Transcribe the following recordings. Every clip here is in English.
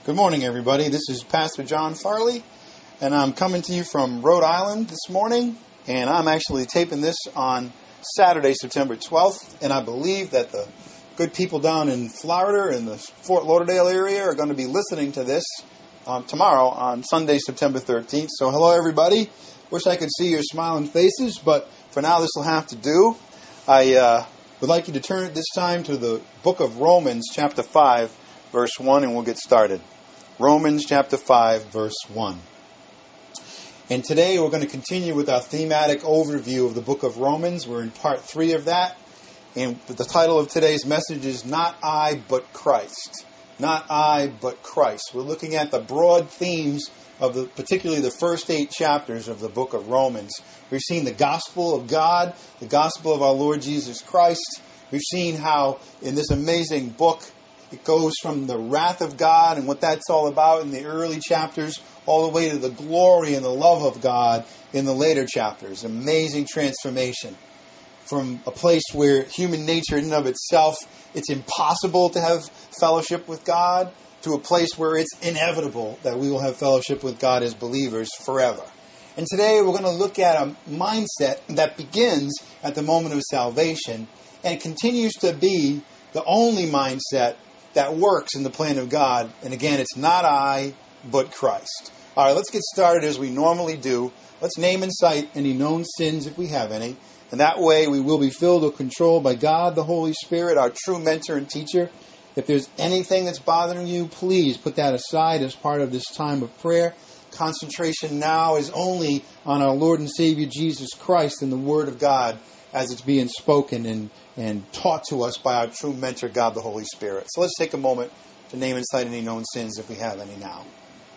Good morning, everybody. This is Pastor John Farley, and I'm coming to you from Rhode Island this morning, and I'm actually taping this on Saturday, September 12th, and I believe that the good people down in Florida and the Fort Lauderdale area are going to be listening to this tomorrow on Sunday, September 13th. So hello, everybody. Wish I could see your smiling faces, but for now this will have to do. I would like you to turn at this time to the book of Romans, chapter 5, verse 1, and we'll get started. Romans chapter 5, verse 1. And today we're going to continue with our thematic overview of the book of Romans. We're in part 3 of that. And the title of today's message is Not I, But Christ. Not I, But Christ. We're looking at the broad themes of particularly the first 8 chapters of the book of Romans. We've seen the gospel of God, the gospel of our Lord Jesus Christ. We've seen how in this amazing book it goes from the wrath of God and what that's all about in the early chapters all the way to the glory and the love of God in the later chapters. Amazing transformation from a place where human nature in and of itself, it's impossible to have fellowship with God, to a place where it's inevitable that we will have fellowship with God as believers forever. And today we're going to look at a mindset that begins at the moment of salvation and continues to be the only mindset that works in the plan of God. And again, it's not I, but Christ. All right, let's get started as we normally do. Let's name and cite any known sins if we have any. And that way we will be filled or controlled by God, the Holy Spirit, our true mentor and teacher. If there's anything that's bothering you, please put that aside as part of this time of prayer. Concentration now is only on our Lord and Savior Jesus Christ and the Word of God as it's being spoken and taught to us by our true mentor, God, the Holy Spirit. So let's take a moment to name and cite any known sins if we have any now.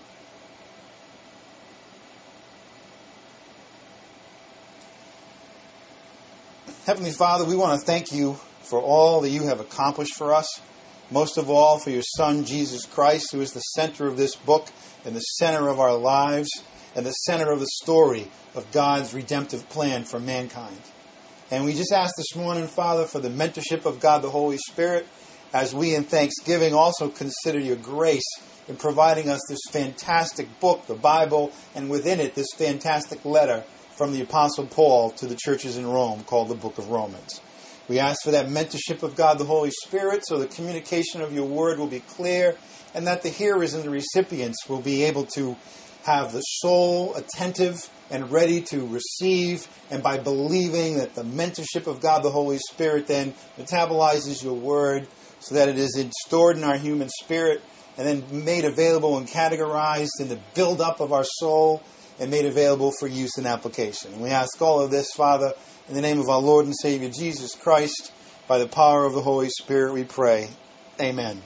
Heavenly Father, we want to thank you for all that you have accomplished for us. Most of all, for your Son, Jesus Christ, who is the center of this book and the center of our lives and the center of the story of God's redemptive plan for mankind. And we just ask this morning, Father, for the mentorship of God, the Holy Spirit, as we in thanksgiving also consider your grace in providing us this fantastic book, the Bible, and within it this fantastic letter from the Apostle Paul to the churches in Rome called the Book of Romans. We ask for that mentorship of God, the Holy Spirit, so the communication of your word will be clear and that the hearers and the recipients will be able to have the soul attentive and ready to receive, and by believing that the mentorship of God, the Holy Spirit, then metabolizes your word so that it is stored in our human spirit and then made available and categorized in the build-up of our soul and made available for use and application. And we ask all of this, Father, in the name of our Lord and Savior Jesus Christ, by the power of the Holy Spirit, we pray. Amen.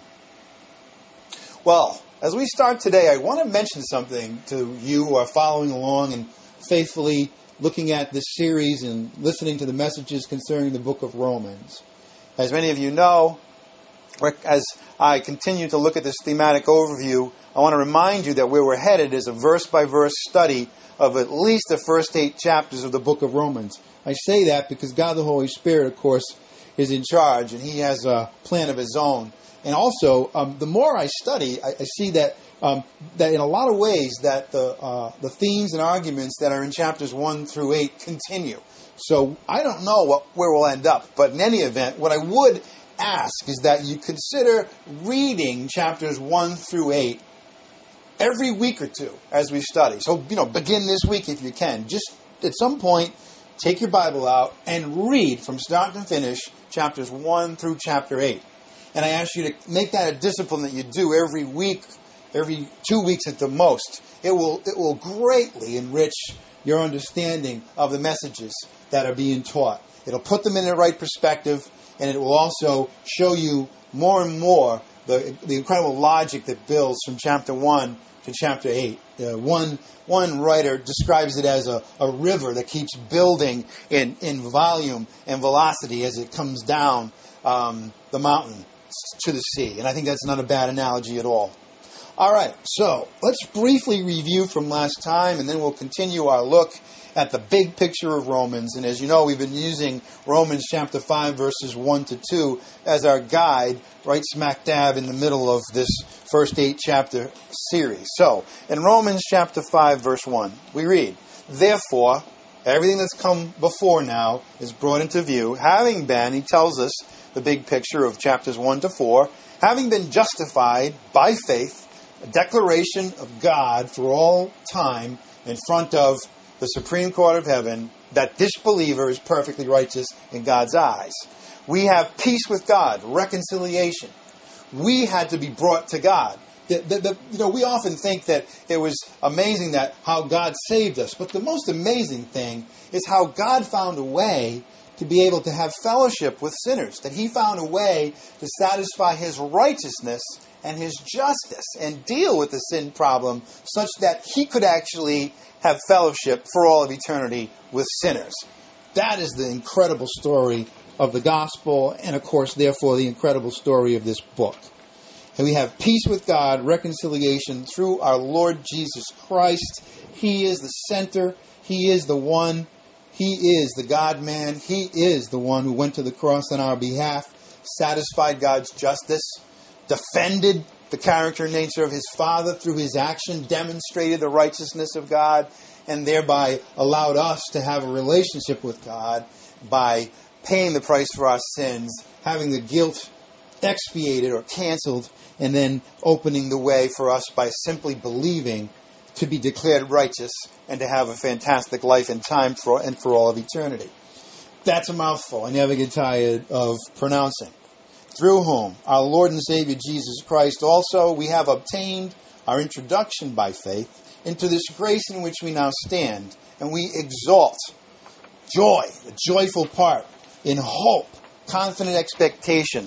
Well, as we start today, I want to mention something to you who are following along and faithfully looking at this series and listening to the messages concerning the book of Romans. As many of you know, as I continue to look at this thematic overview, I want to remind you that where we're headed is a verse-by-verse study of at least the first 8 chapters of the book of Romans. I say that because God the Holy Spirit, of course, is in charge, and He has a plan of His own. And also, the more I study, I see that that in a lot of ways that the themes and arguments that are in chapters 1 through 8 continue. So I don't know where we'll end up, but in any event, what I would ask is that you consider reading chapters 1 through 8 every week or two as we study. So, begin this week if you can. Just at some point, take your Bible out and read from start to finish chapters 1 through chapter 8. And I ask you to make that a discipline that you do every week, every 2 weeks at the most. It will greatly enrich your understanding of the messages that are being taught. It'll put them in the right perspective, and it will also show you more and more the incredible logic that builds from chapter 1 to chapter 8. One writer describes it as a river that keeps building in volume and velocity as it comes down the mountain to the sea. And I think that's not a bad analogy at all. All right, so let's briefly review from last time, and then we'll continue our look at the big picture of Romans. And as you know, we've been using Romans chapter 5, verses 1 to 2 as our guide, right smack dab in the middle of this first 8-chapter series. So, in Romans chapter 5, verse 1, we read, "Therefore, everything that's come before now is brought into view, having been," he tells us the big picture of chapters 1 to 4, "having been justified by faith, a declaration of God for all time in front of the Supreme Court of Heaven that this believer is perfectly righteous in God's eyes. We have peace with God, reconciliation. We had to be brought to God. We often think that it was amazing that how God saved us, but the most amazing thing is how God found a way to be able to have fellowship with sinners, that he found a way to satisfy his righteousness and his justice and deal with the sin problem such that he could actually have fellowship for all of eternity with sinners. That is the incredible story of the gospel and, of course, therefore, the incredible story of this book. And we have peace with God, reconciliation through our Lord Jesus Christ. He is the center. He is the one. He is the God-man. He is the one who went to the cross on our behalf, satisfied God's justice, defended the character and nature of his Father through his action, demonstrated the righteousness of God, and thereby allowed us to have a relationship with God by paying the price for our sins, having the guilt expiated or canceled, and then opening the way for us by simply believing to be declared righteous and to have a fantastic life in time for all of eternity. That's a mouthful I never get tired of pronouncing. Through whom our Lord and Savior Jesus Christ also we have obtained our introduction by faith into this grace in which we now stand, and we exalt joy, the joyful part, in hope, confident expectation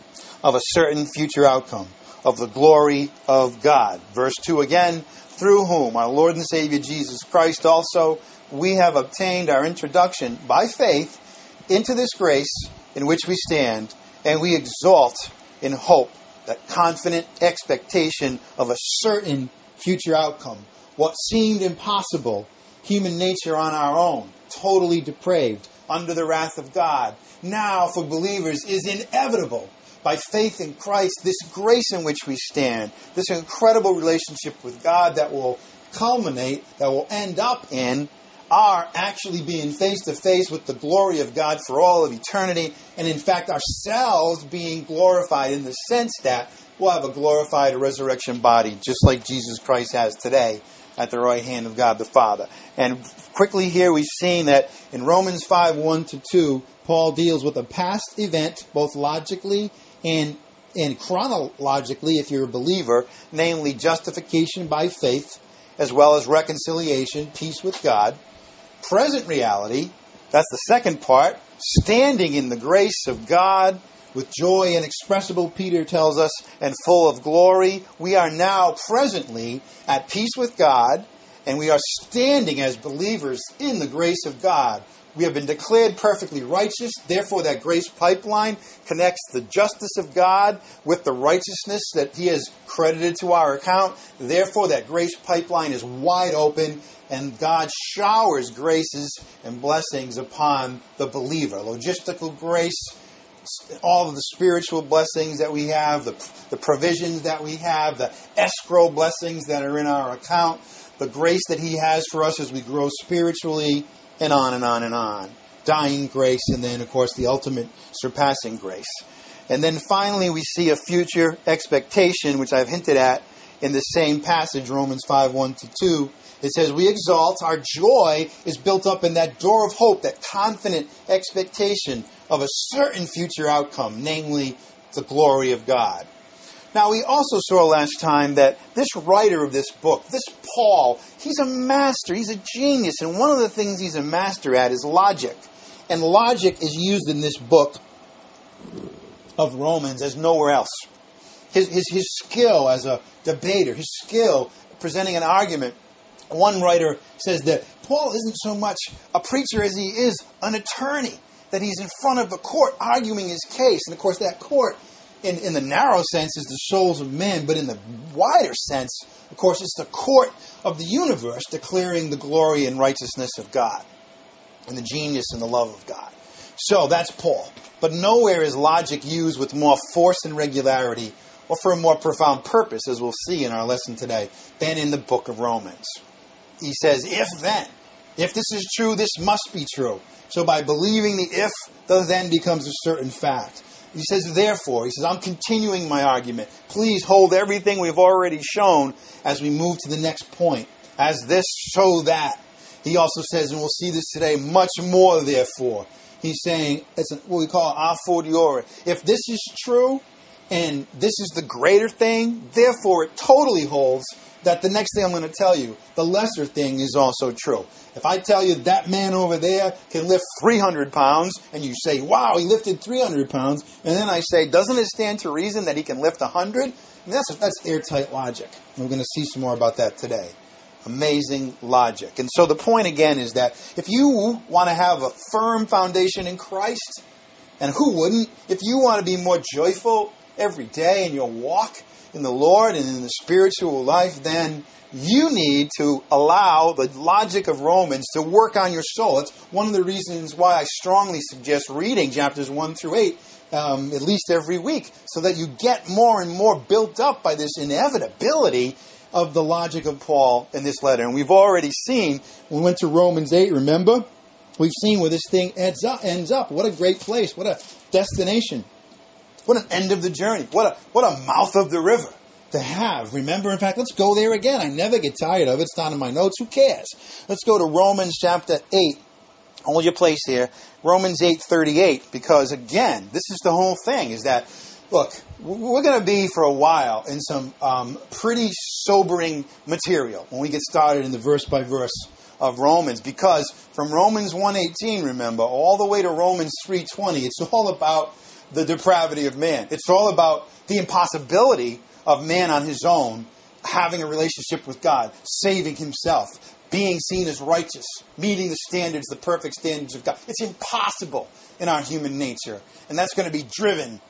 of a certain future outcome, of the glory of God. Verse 2 again, through whom our Lord and Savior Jesus Christ also we have obtained our introduction by faith into this grace in which we stand, and we exalt in hope, that confident expectation of a certain future outcome. What seemed impossible, human nature on our own, totally depraved, under the wrath of God, now for believers is inevitable. By faith in Christ, this grace in which we stand, this incredible relationship with God that will culminate, that will end up in our actually being face to face with the glory of God for all of eternity, and in fact ourselves being glorified in the sense that we'll have a glorified resurrection body just like Jesus Christ has today at the right hand of God the Father. And quickly here we've seen that in Romans 5, 1 to 2, Paul deals with a past event both logically and chronologically, if you're a believer, namely justification by faith, as well as reconciliation, peace with God. Present reality, that's the second part, standing in the grace of God with joy inexpressible, Peter tells us, and full of glory. We are now presently at peace with God, and we are standing as believers in the grace of God. We have been declared perfectly righteous. Therefore, that grace pipeline connects the justice of God with the righteousness that he has credited to our account. Therefore, that grace pipeline is wide open, and God showers graces and blessings upon the believer. Logistical grace, all of the spiritual blessings that we have, the provisions that we have, the escrow blessings that are in our account, the grace that he has for us as we grow spiritually, and on and on and on. Dying grace, and then, of course, the ultimate surpassing grace. And then finally, we see a future expectation, which I've hinted at in the same passage, Romans 5, 1 to 2. It says, we exalt, our joy is built up in that door of hope, that confident expectation of a certain future outcome, namely the glory of God. Now, we also saw last time that this writer of this book, this Paul, he's a master, he's a genius, and one of the things he's a master at is logic. And logic is used in this book of Romans as nowhere else. His skill as a debater, his skill presenting an argument. One writer says that Paul isn't so much a preacher as he is an attorney, that he's in front of a court arguing his case. And of course that court, in the narrow sense, is the souls of men, but in the wider sense, of course, it's the court of the universe declaring the glory and righteousness of God and the genius and the love of God. So that's Paul. But nowhere is logic used with more force and regularity or for a more profound purpose, as we'll see in our lesson today, than in the book of Romans. He says, if then, if this is true, this must be true. So by believing the if, the then becomes a certain fact. He says, therefore, he says, I'm continuing my argument. Please hold everything we've already shown as we move to the next point. As this, so that. He also says, and we'll see this today, much more therefore. He's saying, it's what we call a fortiori. If this is true, and this is the greater thing, therefore it totally holds that the next thing I'm going to tell you, the lesser thing, is also true. If I tell you that man over there can lift 300 pounds, and you say, wow, he lifted 300 pounds, and then I say, doesn't it stand to reason that he can lift 100? I mean, that's airtight logic. We're going to see some more about that today. Amazing logic. And so the point again is that if you want to have a firm foundation in Christ, and who wouldn't, if you want to be more joyful every day in your walk in the Lord and in the spiritual life, then you need to allow the logic of Romans to work on your soul. It's one of the reasons why I strongly suggest reading chapters 1 through 8 at least every week, so that you get more and more built up by this inevitability of the logic of Paul in this letter. And we've already seen, when we went to Romans 8, remember? We've seen where this thing ends up. What a great place. What a destination. What an end of the journey. What a mouth of the river to have. Remember, in fact, let's go there again. I never get tired of it. It's not in my notes. Who cares? Let's go to Romans chapter 8. Hold your place here. Romans 8:38. Because again, this is the whole thing, is that, look, we're going to be for a while in some pretty sobering material when we get started in the verse-by-verse of Romans, because from Romans 1:18, remember, all the way to Romans 3:20, it's all about the depravity of man. It's all about the impossibility of man on his own having a relationship with God, saving himself, being seen as righteous, meeting the standards, the perfect standards of God. It's impossible in our human nature. And that's going to be driven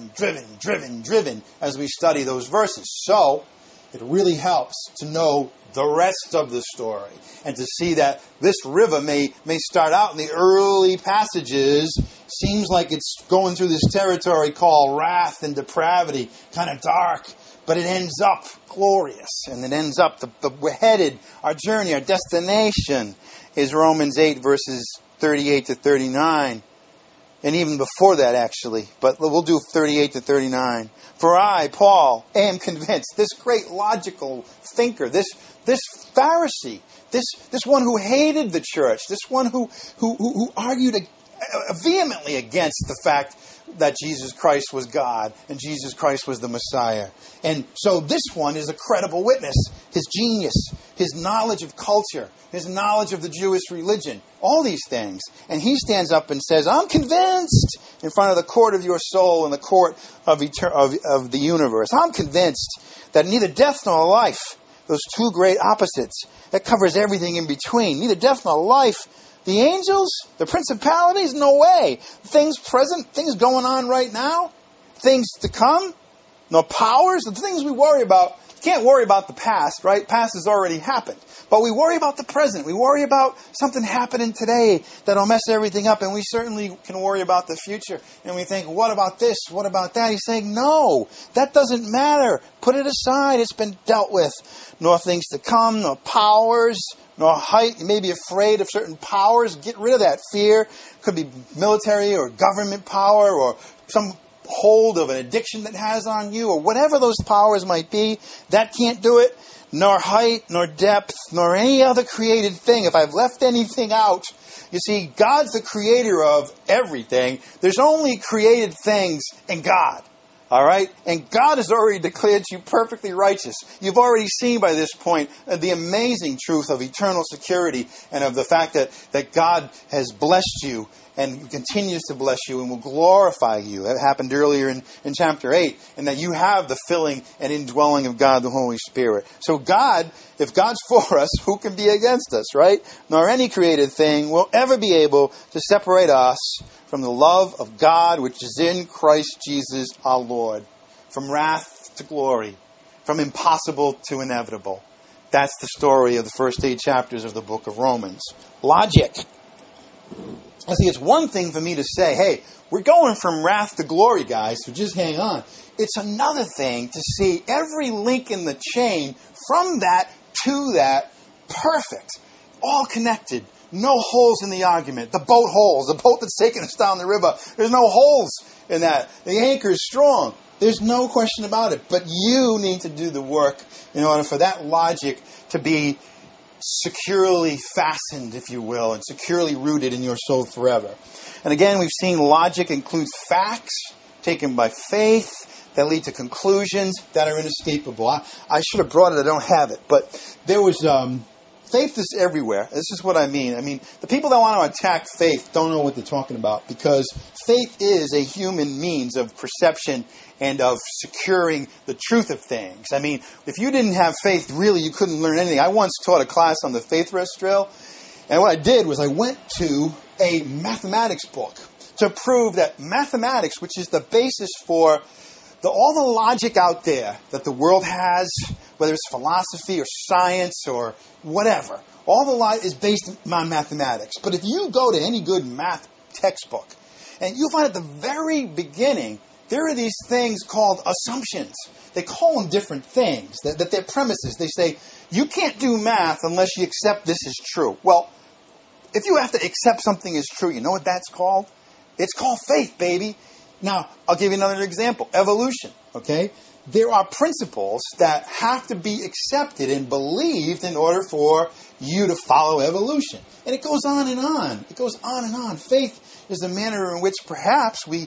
as we study those verses. So, it really helps to know the rest of the story and to see that this river may start out in the early passages, seems like it's going through this territory called wrath and depravity, kind of dark, but it ends up glorious, and it ends up, we're headed, our journey, our destination is Romans 8 verses 38 to 39. And even before that, actually. But we'll do 38 to 39. For I, Paul, am convinced, this great logical thinker, this Pharisee, this one who hated the church, this one who argued vehemently against the fact that Jesus Christ was God and Jesus Christ was the Messiah. And so this one is a credible witness. His genius, his knowledge of culture, his knowledge of the Jewish religion, all these things. And he stands up and says, I'm convinced, in front of the court of your soul and the court of the universe, I'm convinced that neither death nor life, those two great opposites, that covers everything in between, neither death nor life, the angels, the principalities, no way. Things present, things going on right now, things to come, no powers, the things we worry about. Can't worry about the past, right? Past has already happened. But we worry about the present. We worry about something happening today that'll mess everything up. And we certainly can worry about the future. And we think, what about this? What about that? He's saying, no, that doesn't matter. Put it aside. It's been dealt with. Nor things to come, nor powers, nor height. You may be afraid of certain powers. Get rid of that fear. Could be military or government power or some hold of an addiction that has on you, or whatever those powers might be. That can't do it. Nor height, nor depth, nor any other created thing. If I've left anything out, you see, God's the creator of everything. There's only created things in God. All right? And God has already declared you perfectly righteous. You've already seen by this point the amazing truth of eternal security and of the fact that God has blessed you and continues to bless you and will glorify you. That happened earlier in chapter 8. And that you have the filling and indwelling of God, the Holy Spirit. So God, if God's for us, who can be against us, right? Nor any created thing will ever be able to separate us from the love of God which is in Christ Jesus our Lord. From wrath to glory. from impossible to inevitable. That's the story of the first 8 chapters of the book of Romans. Logic. I see, it's one thing for me to say, hey, we're going from wrath to glory, guys, so just hang on. It's another thing to see every link in the chain from that to that perfect, all connected. No holes in the argument. The boat holes. The boat that's taking us down the river. There's no holes in that. The anchor is strong. There's no question about it. But you need to do the work in order for that logic to be securely fastened, if you will, and securely rooted in your soul forever. And again, we've seen logic includes facts taken by faith that lead to conclusions that are inescapable. I should have brought it. I don't have it. But there was... faith is everywhere. This is what I mean. I mean, the people that want to attack faith don't know what they're talking about, because faith is a human means of perception and of securing the truth of things. I mean, if you didn't have faith, really, you couldn't learn anything. I once taught a class on the Faith Rest Trail, and what I did was I went to a mathematics book to prove that mathematics, which is the basis for all the logic out there that the world has, whether it's philosophy or science or whatever, all the logic is based on mathematics. But if you go to any good math textbook, and you'll find at the very beginning, there are these things called assumptions. They call them different things, that they're premises. They say, you can't do math unless you accept this is true. Well, if you have to accept something is true, you know what that's called? It's called faith, baby. Now, I'll give you another example. Evolution, okay? There are principles that have to be accepted and believed in order for you to follow evolution. And it goes on and on. It goes on and on. Faith is the manner in which perhaps we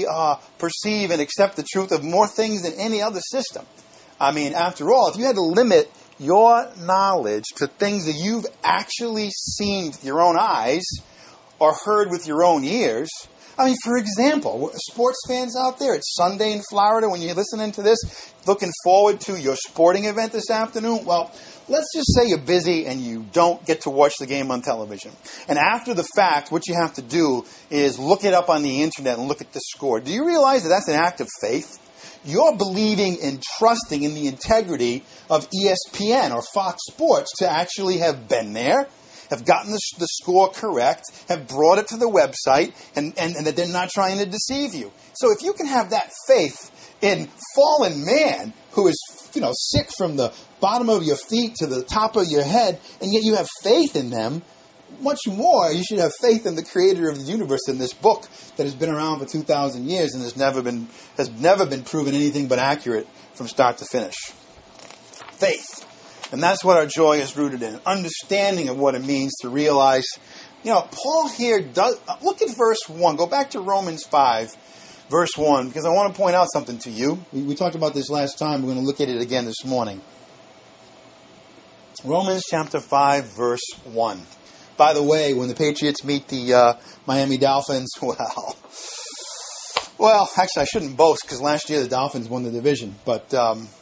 perceive and accept the truth of more things than any other system. I mean, after all, if you had to limit your knowledge to things that you've actually seen with your own eyes or heard with your own ears... I mean, for example, sports fans out there, it's Sunday in Florida when you're listening to this, looking forward to your sporting event this afternoon. Well, let's just say you're busy and you don't get to watch the game on television. And after the fact, what you have to do is look it up on the internet and look at the score. Do you realize that that's an act of faith? You're believing and trusting in the integrity of ESPN or Fox Sports to actually have been there, have gotten the score correct, have brought it to the website, and that they're not trying to deceive you. So if you can have that faith in fallen man who is, sick from the bottom of your feet to the top of your head, and yet you have faith in them, much more you should have faith in the creator of the universe in this book that has been around for 2,000 years and has never been proven anything but accurate from start to finish. Faith. And that's what our joy is rooted in. Understanding of what it means to realize, Paul here does, look at verse 1. Go back to Romans 5, verse 1, because I want to point out something to you. We talked about this last time. We're going to look at it again this morning. Romans chapter 5, verse 1. By the way, when the Patriots meet the Miami Dolphins, well, actually I shouldn't boast because last year the Dolphins won the division. But,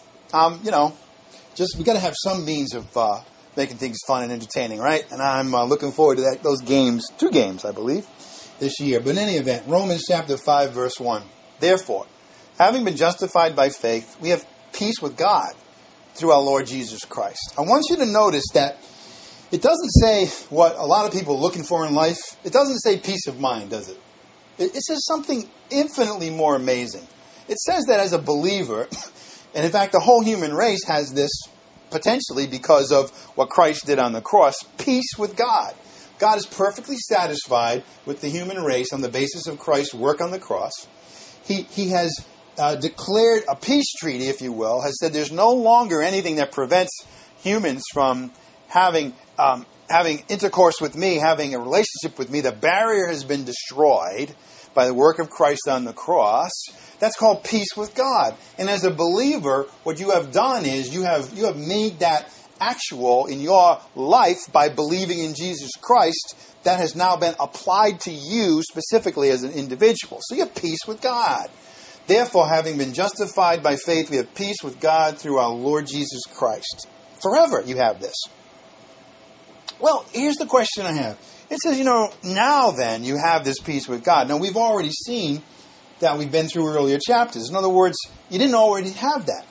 we got to have some means of making things fun and entertaining, right? And I'm looking forward to those games, 2 games, I believe, this year. But in any event, Romans chapter 5, verse 1. Therefore, having been justified by faith, we have peace with God through our Lord Jesus Christ. I want you to notice that it doesn't say what a lot of people are looking for in life. It doesn't say peace of mind, does it? It says something infinitely more amazing. It says that as a believer... And in fact, the whole human race has this potentially because of what Christ did on the cross, peace with God. God is perfectly satisfied with the human race on the basis of Christ's work on the cross. He has declared a peace treaty, if you will, has said there's no longer anything that prevents humans from having intercourse with me, having a relationship with me. The barrier has been destroyed by the work of Christ on the cross. That's called peace with God. And as a believer, what you have done is you have made that actual in your life by believing in Jesus Christ. That has now been applied to you specifically as an individual. So you have peace with God. Therefore, having been justified by faith, we have peace with God through our Lord Jesus Christ. Forever you have this. Well, here's the question I have. It says, now then you have this peace with God. Now, we've already seen that we've been through earlier chapters. In other words, you didn't already have that.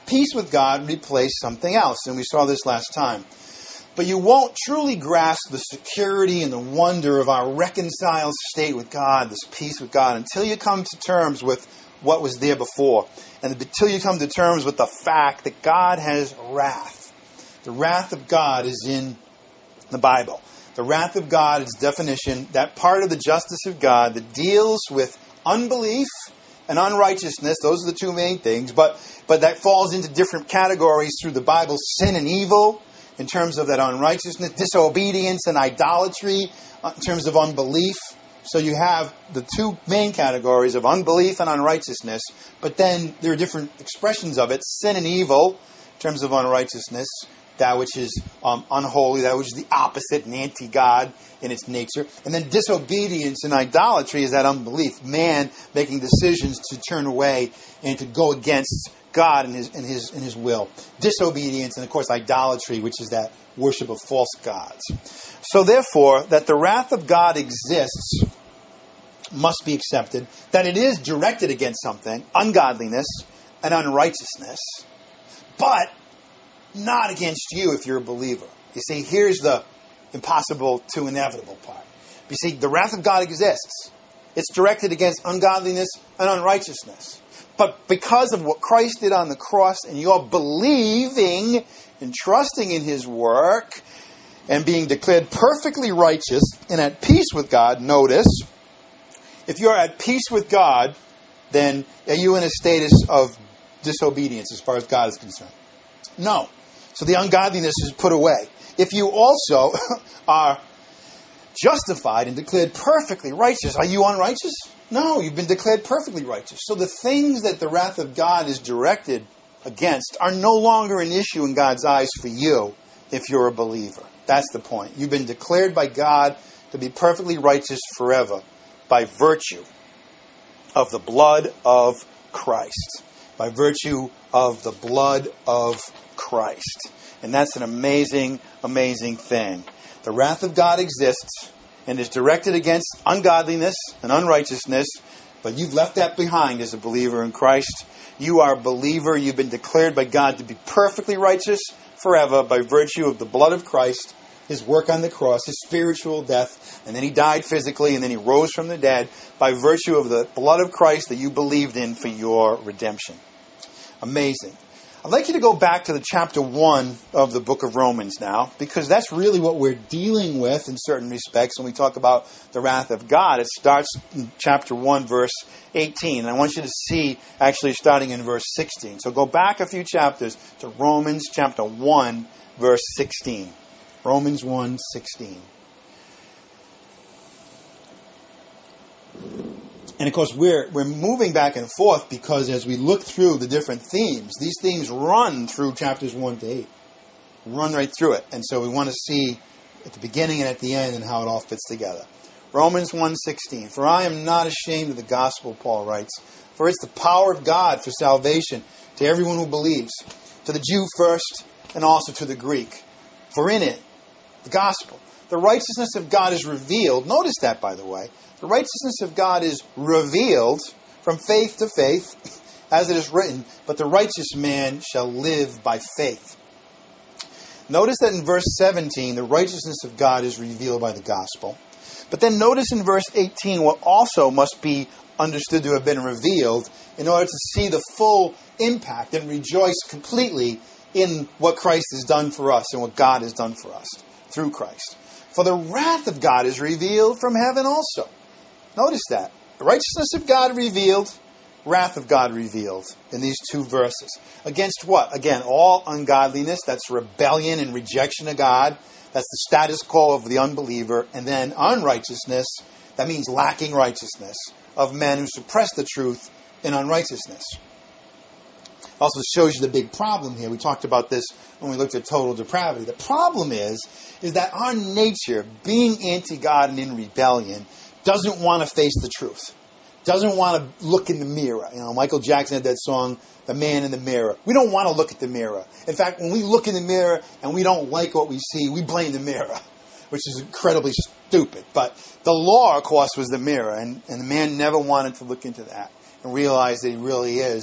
peace with God replace something else. And we saw this last time. But you won't truly grasp the security and the wonder of our reconciled state with God, this peace with God, until you come to terms with what was there before. And until you come to terms with the fact that God has wrath. The wrath of God is in the Bible. The wrath of God is definition, that part of the justice of God that deals with unbelief and unrighteousness. Those are the two main things. But that falls into different categories through the Bible. Sin and evil, in terms of that unrighteousness. Disobedience and idolatry, in terms of unbelief. So you have the two main categories of unbelief and unrighteousness. But then there are different expressions of it. Sin and evil, in terms of unrighteousness. That which is unholy, that which is the opposite and anti-God in its nature. And then disobedience and idolatry is that unbelief. Man making decisions to turn away and to go against God and his will. Disobedience and, of course, idolatry, which is that worship of false gods. So therefore, that the wrath of God exists must be accepted. That it is directed against something, ungodliness and unrighteousness. But not against you if you're a believer. You see, here's the impossible to inevitable part. You see, the wrath of God exists. It's directed against ungodliness and unrighteousness. But because of what Christ did on the cross and you're believing and trusting in His work and being declared perfectly righteous and at peace with God, notice, if you're at peace with God, then are you in a status of disobedience as far as God is concerned? No. So the ungodliness is put away. If you also are justified and declared perfectly righteous, are you unrighteous? No, you've been declared perfectly righteous. So the things that the wrath of God is directed against are no longer an issue in God's eyes for you if you're a believer. That's the point. You've been declared by God to be perfectly righteous forever by virtue of the blood of Christ. By virtue of the blood of Christ. And that's an amazing, amazing thing. The wrath of God exists and is directed against ungodliness and unrighteousness, but you've left that behind as a believer in Christ. You are a believer. You've been declared by God to be perfectly righteous forever by virtue of the blood of Christ, His work on the cross, His spiritual death, and then He died physically, and then He rose from the dead by virtue of the blood of Christ that you believed in for your redemption. Amazing. I'd like you to go back to the chapter 1 of the book of Romans now, because that's really what we're dealing with in certain respects when we talk about the wrath of God. It starts in chapter 1, verse 18. And I want you to see, actually, starting in verse 16. So go back a few chapters to Romans chapter 1, verse 16. Romans 1, 16. And of course, we're moving back and forth because as we look through the different themes, these themes run through chapters 1 to 8. Run right through it. And so we want to see at the beginning and at the end and how it all fits together. Romans 1:16. For I am not ashamed of the gospel, Paul writes, for it's the power of God for salvation to everyone who believes, to the Jew first and also to the Greek. For in it, the gospel, the righteousness of God is revealed. Notice that, by the way. The righteousness of God is revealed from faith to faith, as it is written, but the righteous man shall live by faith. Notice that in verse 17, the righteousness of God is revealed by the gospel. But then notice in verse 18 what also must be understood to have been revealed in order to see the full impact and rejoice completely in what Christ has done for us and what God has done for us through Christ. For the wrath of God is revealed from heaven also. Notice that. The righteousness of God revealed, wrath of God revealed in these two verses. Against what? Again, all ungodliness, that's rebellion and rejection of God. That's the status quo of the unbeliever. And then unrighteousness, that means lacking righteousness, of men who suppress the truth in unrighteousness. Also shows you the big problem here. We talked about this when we looked at total depravity. The problem is that our nature, being anti-God and in rebellion, doesn't want to face the truth. Doesn't want to look in the mirror. You know, Michael Jackson had that song, The Man in the Mirror. We don't want to look at the mirror. In fact, when we look in the mirror and we don't like what we see, we blame the mirror, which is incredibly stupid. But the law, of course, was the mirror, and the man never wanted to look into that and realize that he really is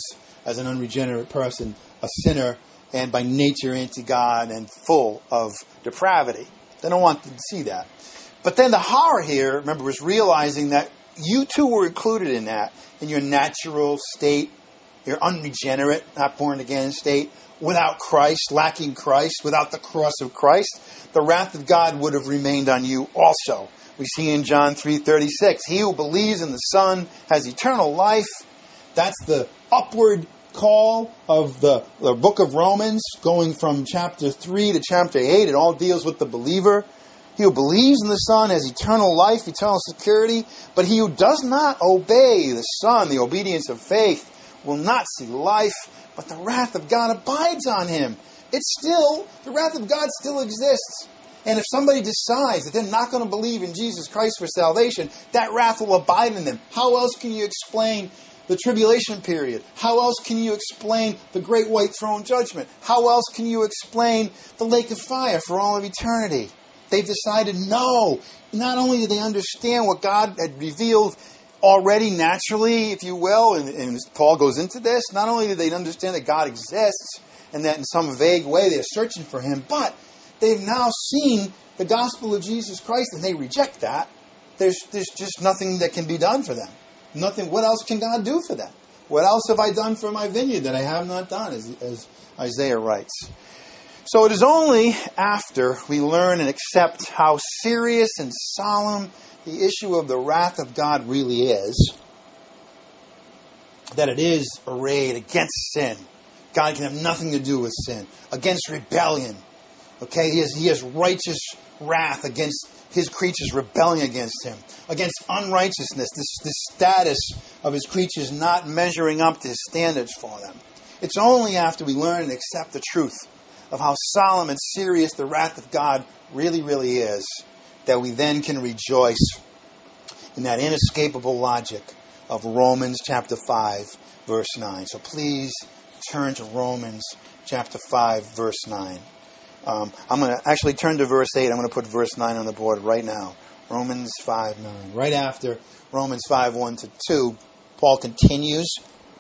as an unregenerate person, a sinner, and by nature anti-God and full of depravity. They don't want to see that. But then the horror here, remember, was realizing that you too were included in that, in your natural state, your unregenerate, not born again state, without Christ, lacking Christ, without the cross of Christ. The wrath of God would have remained on you also. We see in John 3:36, he who believes in the Son has eternal life. That's the upward call of the book of Romans, going from chapter 3 to chapter 8. It all deals with the believer. He who believes in the Son has eternal life, eternal security. But he who does not obey the Son, the obedience of faith, will not see life, but the wrath of God abides on him. The wrath of God still exists. And if somebody decides that they're not going to believe in Jesus Christ for salvation, that wrath will abide in them. How else can you explain the tribulation period? How else can you explain the great white throne judgment? How else can you explain the lake of fire for all of eternity? They've decided no. Not only do they understand what God had revealed already naturally, if you will, and Paul goes into this, not only do they understand that God exists and that in some vague way they're searching for him, but they've now seen the gospel of Jesus Christ and they reject that. There's just nothing that can be done for them. Nothing. What else can God do for them? What else have I done for my vineyard that I have not done, as Isaiah writes? So it is only after we learn and accept how serious and solemn the issue of the wrath of God really is, that it is arrayed against sin. God can have nothing to do with sin, against rebellion. Okay, he has righteous wrath against his creatures rebelling against him, against unrighteousness, this status of his creatures not measuring up to his standards for them. It's only after we learn and accept the truth of how solemn and serious the wrath of God really, really is, that we then can rejoice in that inescapable logic of Romans chapter 5, verse 9. So please turn to Romans chapter 5, verse 9. I'm going to actually turn to verse 8. I'm going to put verse 9 on the board right now. Romans 5, 9. Right after Romans 5, 1 to 2, Paul continues.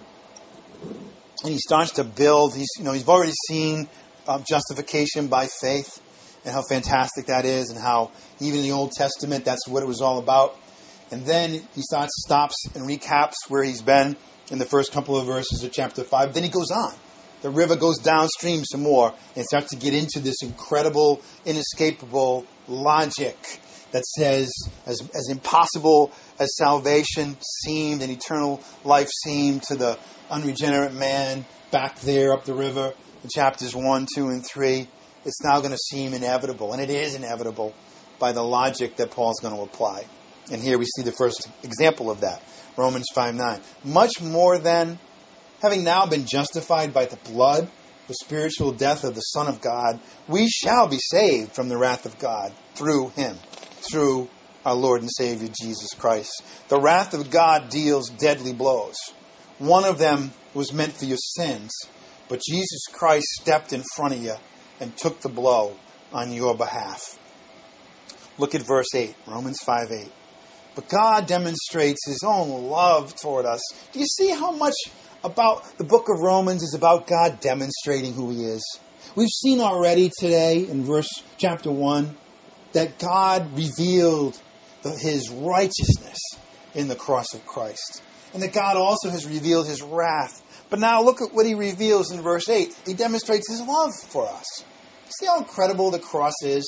And he starts to build. He's already seen justification by faith and how fantastic that is, and how even in the Old Testament that's what it was all about. And then he stops and recaps where he's been in the first couple of verses of chapter 5. Then he goes on. The river goes downstream some more and starts to get into this incredible, inescapable logic that says, as impossible as salvation seemed and eternal life seemed to the unregenerate man back there up the river in chapters 1, 2, and 3, it's now going to seem inevitable. And it is inevitable by the logic that Paul's going to apply. And here we see the first example of that. Romans 5:9. Much more than, having now been justified by the blood, the spiritual death of the Son of God, we shall be saved from the wrath of God through him, through our Lord and Savior Jesus Christ. The wrath of God deals deadly blows. One of them was meant for your sins, but Jesus Christ stepped in front of you and took the blow on your behalf. Look at verse 8, Romans 5:8. But God demonstrates his own love toward us. Do you see how much about the book of Romans is about God demonstrating who he is? We've seen already today in chapter 1 that God revealed his righteousness in the cross of Christ. And that God also has revealed his wrath. But now look at what he reveals in verse 8. He demonstrates his love for us. See how incredible the cross is?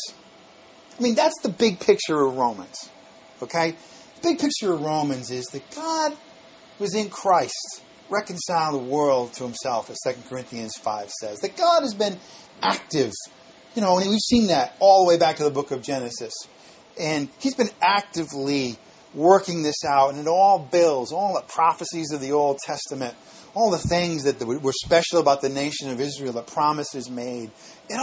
I mean, that's the big picture of Romans. Okay? The big picture of Romans is that God was in Christ, reconciled the world to himself, as 2 Corinthians 5 says. That God has been active. And we've seen that all the way back to the book of Genesis. And he's been actively working this out. And it all builds, all the prophecies of the Old Testament, all the things that were special about the nation of Israel, the promises made. It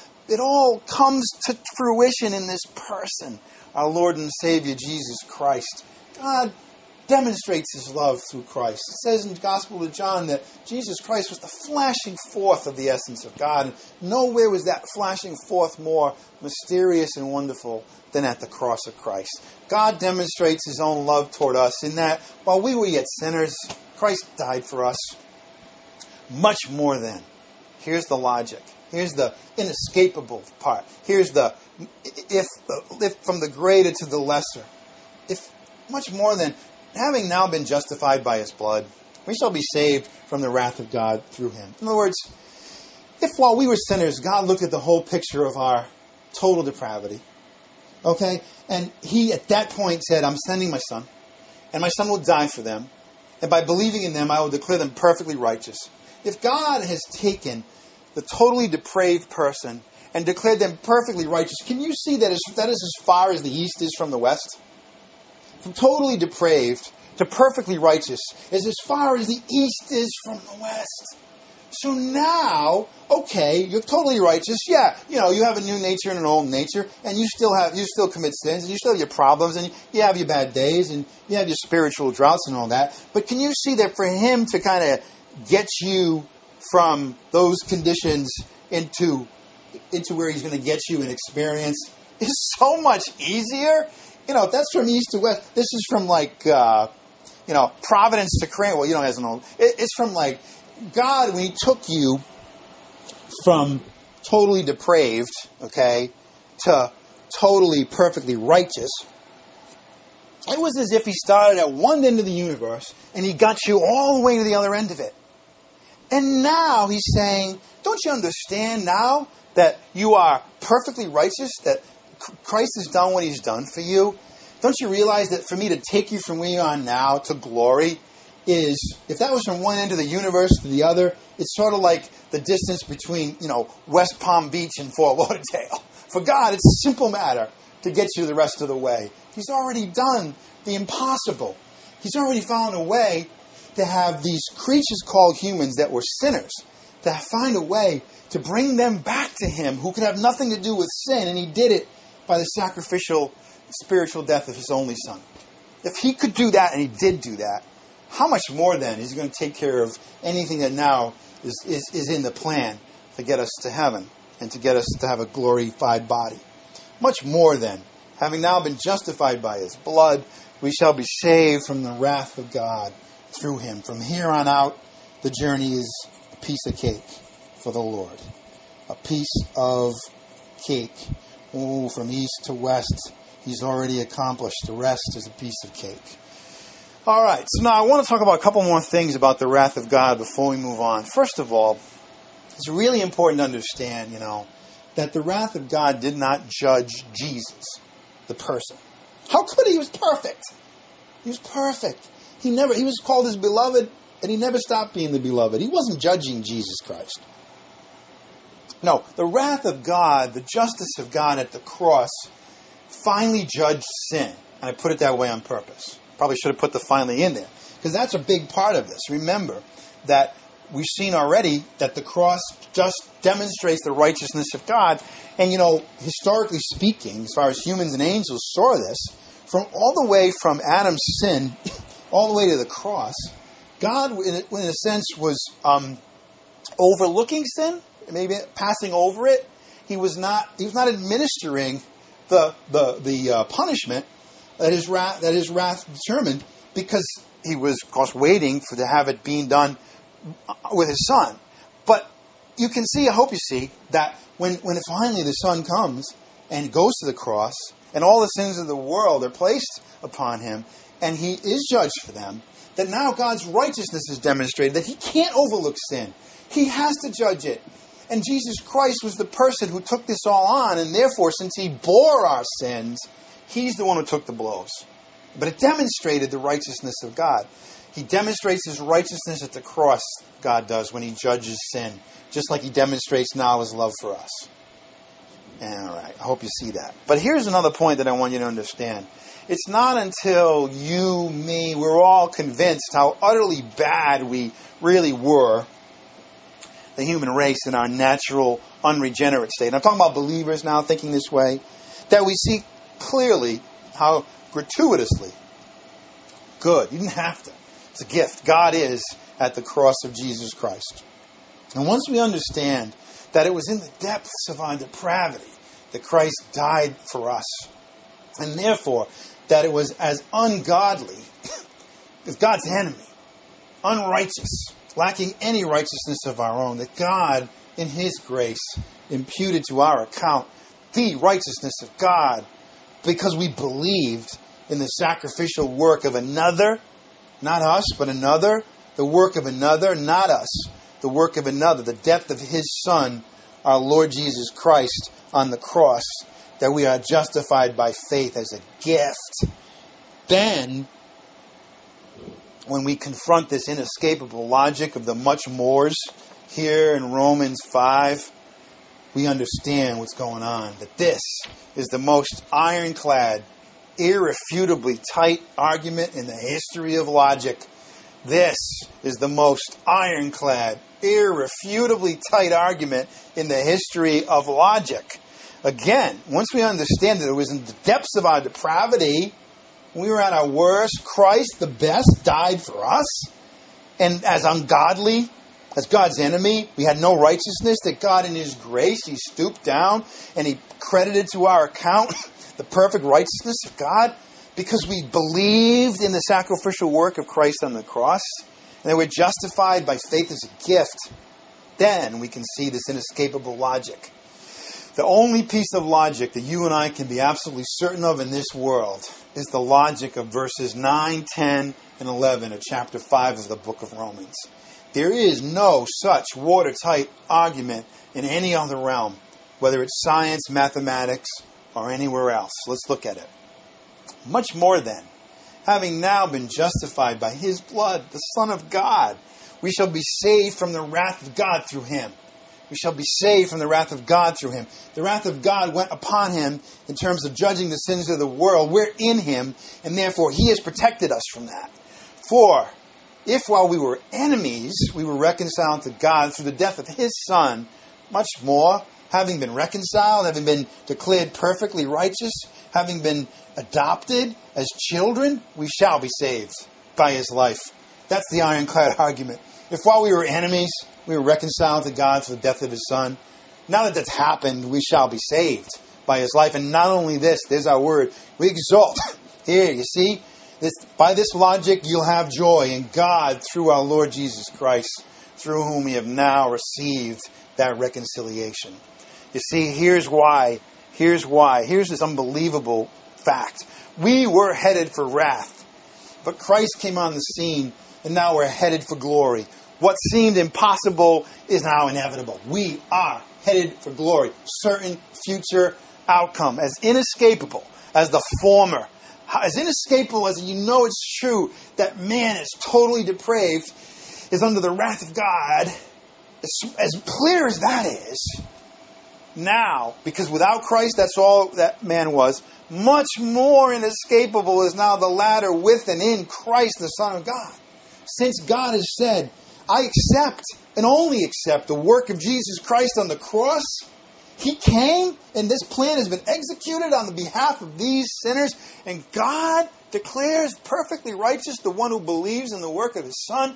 all comes to fruition in this person, our Lord and Savior, Jesus Christ. God demonstrates his love through Christ. It says in the Gospel of John that Jesus Christ was the flashing forth of the essence of God. And nowhere was that flashing forth more mysterious and wonderful than at the cross of Christ. God demonstrates his own love toward us in that while we were yet sinners, Christ died for us. much more than. Here's the logic. Here's the inescapable part. Here's the if from the greater to the lesser. If much more than, having now been justified by his blood, we shall be saved from the wrath of God through him. In other words, if while we were sinners, God looked at the whole picture of our total depravity, okay, and he at that point said, I'm sending my son, and my son will die for them, and by believing in them, I will declare them perfectly righteous. If God has taken the totally depraved person and declared them perfectly righteous, can you see that is as far as the east is from the west? From totally depraved to perfectly righteous is as far as the east is from the west. So now, okay, you're totally righteous. Yeah, you have a new nature and an old nature, and you still commit sins, and you still have your problems, and you have your bad days, and you have your spiritual droughts and all that. But can you see that for him to kind of get you from those conditions into where he's going to get you in experience is so much easier? If that's from east to west, this is from Providence to Crane. Well, as an old. It's from God, when he took you from totally depraved, okay, to totally perfectly righteous, it was as if he started at one end of the universe and he got you all the way to the other end of it. And now he's saying, don't you understand now that you are perfectly righteous, that Christ has done what he's done for you? Don't you realize that for me to take you from where you are now to glory is, if that was from one end of the universe to the other, it's sort of like the distance between, West Palm Beach and Fort Lauderdale. For God, it's a simple matter to get you the rest of the way. He's already done the impossible. He's already found a way to have these creatures called humans that were sinners, to find a way to bring them back to him who could have nothing to do with sin, and he did it by the sacrificial spiritual death of his only son. If he could do that, and he did do that, how much more then is he going to take care of anything that now is in the plan to get us to heaven and to get us to have a glorified body? Much more then, having now been justified by his blood, we shall be saved from the wrath of God through him. From here on out, the journey is a piece of cake for the Lord. A piece of cake. Oh, from east to west, he's already accomplished. The rest is a piece of cake. All right, so now I want to talk about a couple more things about the wrath of God before we move on. First of all, it's really important to understand, that the wrath of God did not judge Jesus, the person. How could he? He was perfect. He was perfect. He was called his beloved, and he never stopped being the beloved. He wasn't judging Jesus Christ. No, the wrath of God, the justice of God at the cross, finally judged sin. And I put it that way on purpose. Probably should have put the finally in there, because that's a big part of this. Remember that we've seen already that the cross just demonstrates the righteousness of God. And, historically speaking, as far as humans and angels saw this, from all the way from Adam's sin all the way to the cross, God, in a sense, was overlooking sin, maybe passing over it. He was not administering the punishment that his wrath determined, because he was, of course, waiting to have it being done with his son. But you can see, I hope you see, that when finally the son comes and goes to the cross, and all the sins of the world are placed upon him, and he is judged for them, that now God's righteousness is demonstrated, that he can't overlook sin. He has to judge it. And Jesus Christ was the person who took this all on, and therefore, since he bore our sins, he's the one who took the blows. But it demonstrated the righteousness of God. He demonstrates his righteousness at the cross, God does, when he judges sin, just like he demonstrates now his love for us. All right, I hope you see that. But here's another point that I want you to understand. It's not until you, me, we're all convinced how utterly bad we really were, the human race, in our natural, unregenerate state. And I'm talking about believers now thinking this way, that we see clearly how gratuitously good. You didn't have to. It's a gift. God is at the cross of Jesus Christ. And once we understand that it was in the depths of our depravity that Christ died for us, and therefore that it was as ungodly as God's enemy, unrighteous, lacking any righteousness of our own, that God, in His grace, imputed to our account the righteousness of God, because we believed in the sacrificial work of another, not us, but another, the work of another, not us, the work of another, the death of His Son, our Lord Jesus Christ, on the cross, that we are justified by faith as a gift. Then, when we confront this inescapable logic of the much mores here in Romans 5, we understand what's going on. That this is the most ironclad, irrefutably tight argument in the history of logic. This is the most ironclad, irrefutably tight argument in the history of logic. Again, once we understand that it was in the depths of our depravity, when we were at our worst, Christ, the best, died for us. And as ungodly, as God's enemy, we had no righteousness, that God in His grace, He stooped down and He credited to our account the perfect righteousness of God, because we believed in the sacrificial work of Christ on the cross, and that we're justified by faith as a gift. Then we can see this inescapable logic. The only piece of logic that you and I can be absolutely certain of in this world is the logic of verses 9, 10, and 11 of chapter 5 of the book of Romans. There is no such watertight argument in any other realm, whether it's science, mathematics, or anywhere else. Let's look at it. Much more then, having now been justified by His blood, the Son of God, we shall be saved from the wrath of God through Him. We shall be saved from the wrath of God through Him. The wrath of God went upon Him in terms of judging the sins of the world. We're in Him, and therefore He has protected us from that. For if while we were enemies, we were reconciled to God through the death of His Son, much more, having been reconciled, having been declared perfectly righteous, having been adopted as children, we shall be saved by His life. That's the ironclad argument. If while we were enemies, we were reconciled to God through the death of His Son, now that that's happened, we shall be saved by His life. And not only this, there's our word, we exalt. Here, you see, by this logic, you'll have joy in God through our Lord Jesus Christ, through whom we have now received that reconciliation. You see, here's why. Here's this unbelievable fact. We were headed for wrath, but Christ came on the scene, and now we're headed for glory. What seemed impossible is now inevitable. We are headed for glory. Certain future outcome, as inescapable as the former, as inescapable as you know it's true that man is totally depraved, is under the wrath of God. As clear as that is, now, because without Christ, that's all that man was, much more inescapable is now the latter with and in Christ, the Son of God. Since God has said, I accept and only accept the work of Jesus Christ on the cross, He came and this plan has been executed on the behalf of these sinners, and God declares perfectly righteous the one who believes in the work of His Son.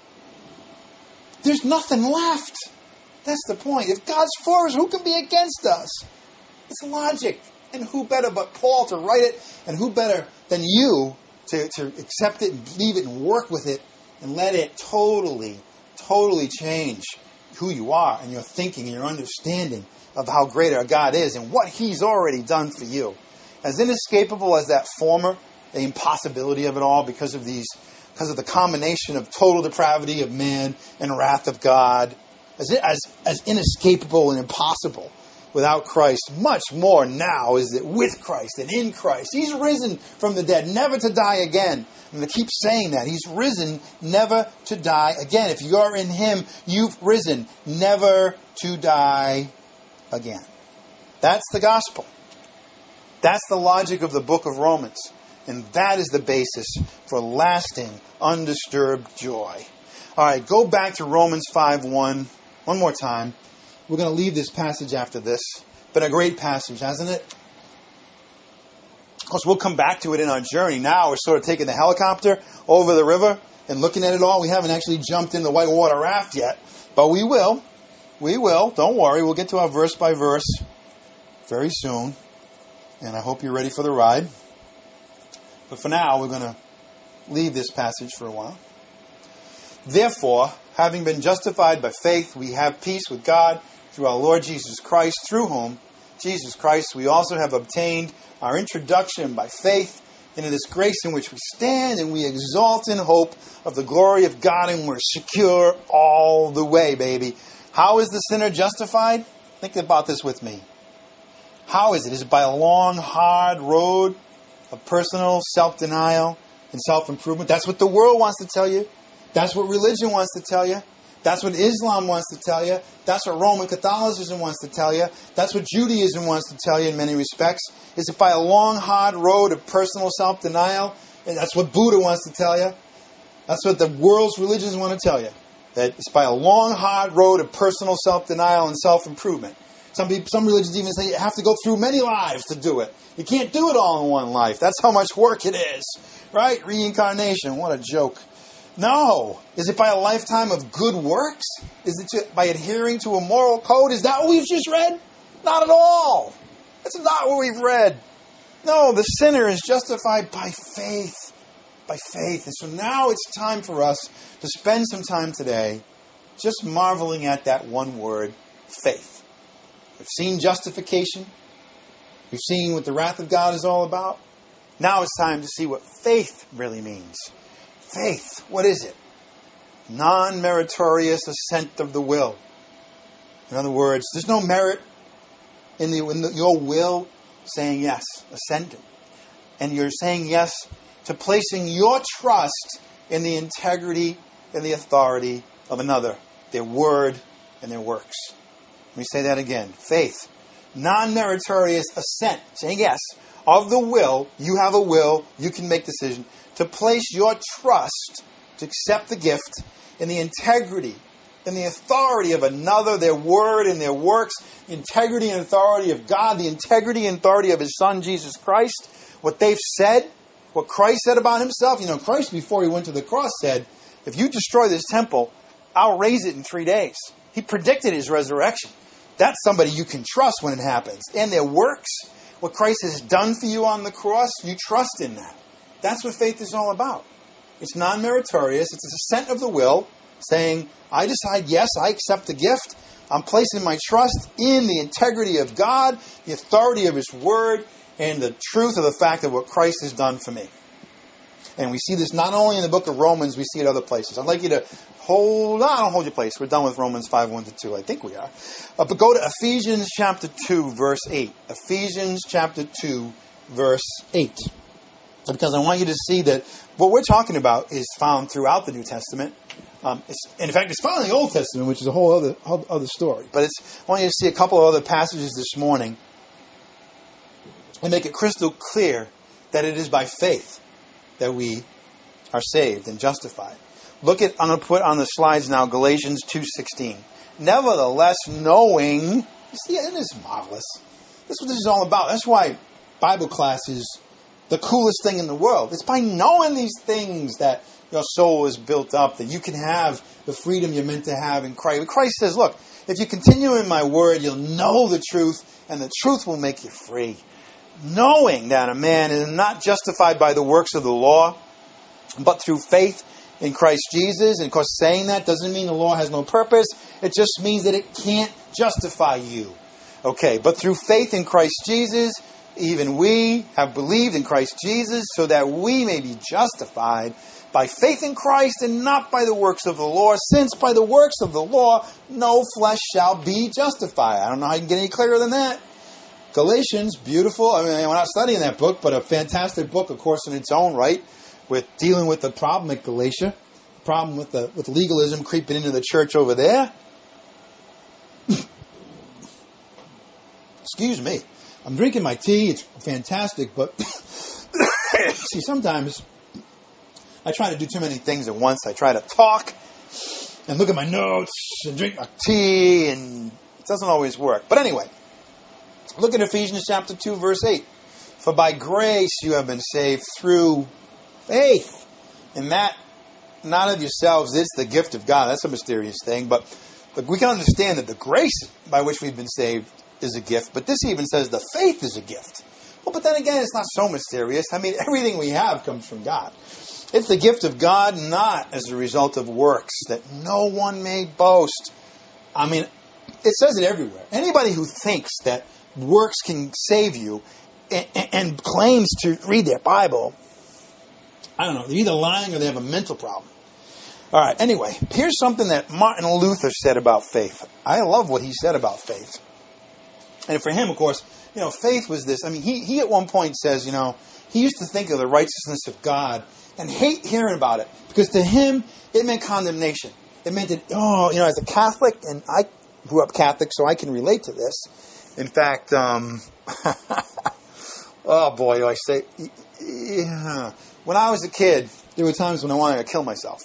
There's nothing left. That's the point. If God's for us, who can be against us? It's logic. And who better but Paul to write it, and who better than you to accept it and believe it and work with it and let it totally change who you are and your thinking and your understanding of how great our God is and what He's already done for you. As inescapable as that former, the impossibility of it all because of the combination of total depravity of man and wrath of God, as inescapable and impossible without Christ, much more now is it with Christ and in Christ. He's risen from the dead, never to die again. I'm going to keep saying that. He's risen, never to die again. If you are in Him, you've risen, never to die again. That's the gospel. That's the logic of the book of Romans. And that is the basis for lasting, undisturbed joy. All right, go back to Romans 5:1 one more time. We're going to leave this passage after this. Been a great passage, hasn't it? Of course, we'll come back to it in our journey. Now we're sort of taking the helicopter over the river and looking at it all. We haven't actually jumped in the whitewater raft yet, but we will. We will. Don't worry. We'll get to our verse by verse very soon. And I hope you're ready for the ride. But for now, we're going to leave this passage for a while. Therefore, Having been justified by faith, we have peace with God through our Lord Jesus Christ, through whom, Jesus Christ, we also have obtained our introduction by faith into this grace in which we stand, and we exalt in hope of the glory of God, and we're secure all the way, baby. How is the sinner justified? Think about this with me. How is it? Is it by a long, hard road of personal self-denial and self-improvement? That's what the world wants to tell you. That's what religion wants to tell you. That's what Islam wants to tell you. That's what Roman Catholicism wants to tell you. That's what Judaism wants to tell you in many respects. Is it by a long, hard road of personal self-denial? And that's what Buddha wants to tell you. That's what the world's religions want to tell you. That it's by a long, hard road of personal self-denial and self-improvement. Some religions even say you have to go through many lives to do it. You can't do it all in one life. That's how much work it is. Right? Reincarnation. What a joke. No. Is it by a lifetime of good works? Is it by adhering to a moral code? Is that what we've just read? Not at all. That's not what we've read. No, the sinner is justified by faith. By faith. And so now it's time for us to spend some time today just marveling at that one word, faith. We've seen justification. We've seen what the wrath of God is all about. Now it's time to see what faith really means. Faith, what is it? Non-meritorious assent of the will. In other words, there's no merit in your will saying yes, assenting. And you're saying yes to placing your trust in the integrity and the authority of another, their word and their works. Let me say that again. Faith, non-meritorious assent, saying yes, of the will. You have a will, you can make decision to place your trust, to accept the gift in the integrity and the authority of another, their word and their works, the integrity and authority of God, the integrity and authority of His Son, Jesus Christ, what they've said, what Christ said about Himself. You know, Christ, before He went to the cross, said, if you destroy this temple, I'll raise it in 3 days. He predicted His resurrection. That's somebody you can trust when it happens. And their works, what Christ has done for you on the cross, you trust in that. That's what faith is all about. It's non-meritorious. It's a assent of the will, saying, I decide, yes, I accept the gift. I'm placing my trust in the integrity of God, the authority of His word, and the truth of the fact of what Christ has done for me. And we see this not only in the book of Romans, we see it other places. I'd like you to don't hold your place. We're done with Romans 5, 1-2. I think we are. But go to Ephesians chapter 2, verse 8. Ephesians chapter 2, verse 8. Because I want you to see that what we're talking about is found throughout the New Testament. In fact, it's found in the Old Testament, which is a whole other story. But I want you to see a couple of other passages this morning and make it crystal clear that it is by faith that we are saved and justified. I'm going to put on the slides now Galatians 2:16. Nevertheless, knowing, you see, isn't this marvelous? That's what this is all about. That's why Bible class is the coolest thing in the world. It's by knowing these things that your soul is built up, that you can have the freedom you're meant to have in Christ. Christ says, look, if you continue in my word, you'll know the truth, and the truth will make you free. Knowing that a man is not justified by the works of the law, but through faith in Christ Jesus. And of course, saying that doesn't mean the law has no purpose. It just means that it can't justify you. Okay, but through faith in Christ Jesus, even we have believed in Christ Jesus so that we may be justified by faith in Christ and not by the works of the law, since by the works of the law no flesh shall be justified. I don't know how you can get any clearer than that. Galatians, beautiful. I mean, we're not studying that book, but a fantastic book, of course, in its own right, with dealing with the problem at Galatia, the problem with legalism creeping into the church over there. Excuse me. I'm drinking my tea. It's fantastic, but see, sometimes I try to do too many things at once. I try to talk and look at my notes and drink my tea, and it doesn't always work. But anyway, look at Ephesians chapter 2, verse 8. For by grace you have been saved through faith. And that, not of yourselves, it's the gift of God. That's a mysterious thing. But we can understand that the grace by which we've been saved is a gift. But this even says the faith is a gift. Well, but then again, it's not so mysterious. I mean, everything we have comes from God. It's the gift of God, not as a result of works, that no one may boast. I mean, it says it everywhere. Anybody who thinks that works can save you and claims to read their Bible, I don't know, they're either lying or they have a mental problem. All right, anyway, here's something that Martin Luther said about faith. I love what he said about faith. And for him, of course, faith was this. I mean, he at one point says, he used to think of the righteousness of God and hate hearing about it, because to him, it meant condemnation. It meant that, as a Catholic, and I grew up Catholic, so I can relate to this. In fact, oh boy, I say, yeah. When I was a kid, there were times when I wanted to kill myself.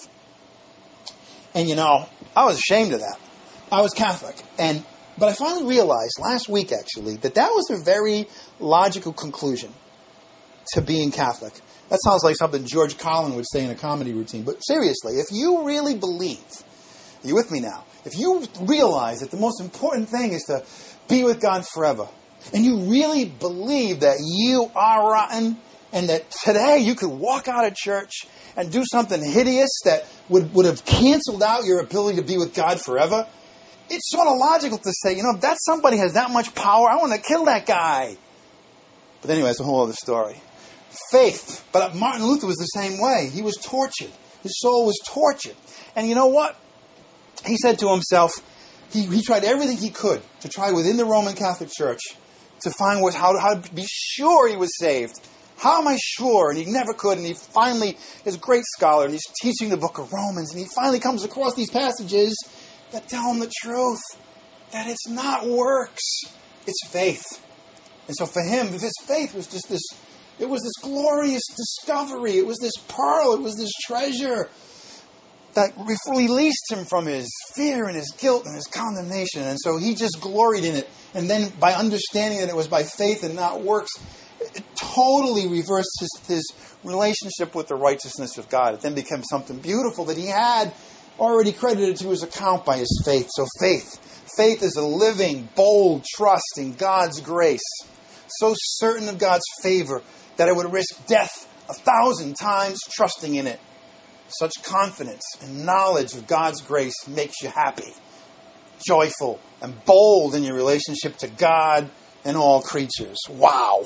And I was ashamed of that. I was Catholic. But I finally realized last week, actually, that was a very logical conclusion to being Catholic. That sounds like something George Carlin would say in a comedy routine. But seriously, if you really believe, are you with me now? If you realize that the most important thing is to be with God forever, and you really believe that you are rotten, and that today you could walk out of church and do something hideous that would have canceled out your ability to be with God forever, it's sort of logical to say, if that somebody has that much power, I want to kill that guy. But anyway, it's a whole other story. Faith. But Martin Luther was the same way. He was tortured. His soul was tortured. And you know what? He said to himself, he tried everything he could to try within the Roman Catholic Church to find how to be sure he was saved. How am I sure? And he never could. And he finally is a great scholar, and he's teaching the book of Romans, and he finally comes across these passages that tell him the truth, that it's not works, it's faith. And so for him, his faith was just this, it was this glorious discovery. It was this pearl. It was this treasure that released him from his fear and his guilt and his condemnation. And so he just gloried in it. And then by understanding that it was by faith and not works, it totally reversed his relationship with the righteousness of God. It then became something beautiful that he had already credited to his account by his faith. So faith is a living, bold trust in God's grace, so certain of God's favor that it would risk death 1,000 times trusting in it. Such confidence and knowledge of God's grace makes you happy, joyful, and bold in your relationship to God and all creatures. Wow.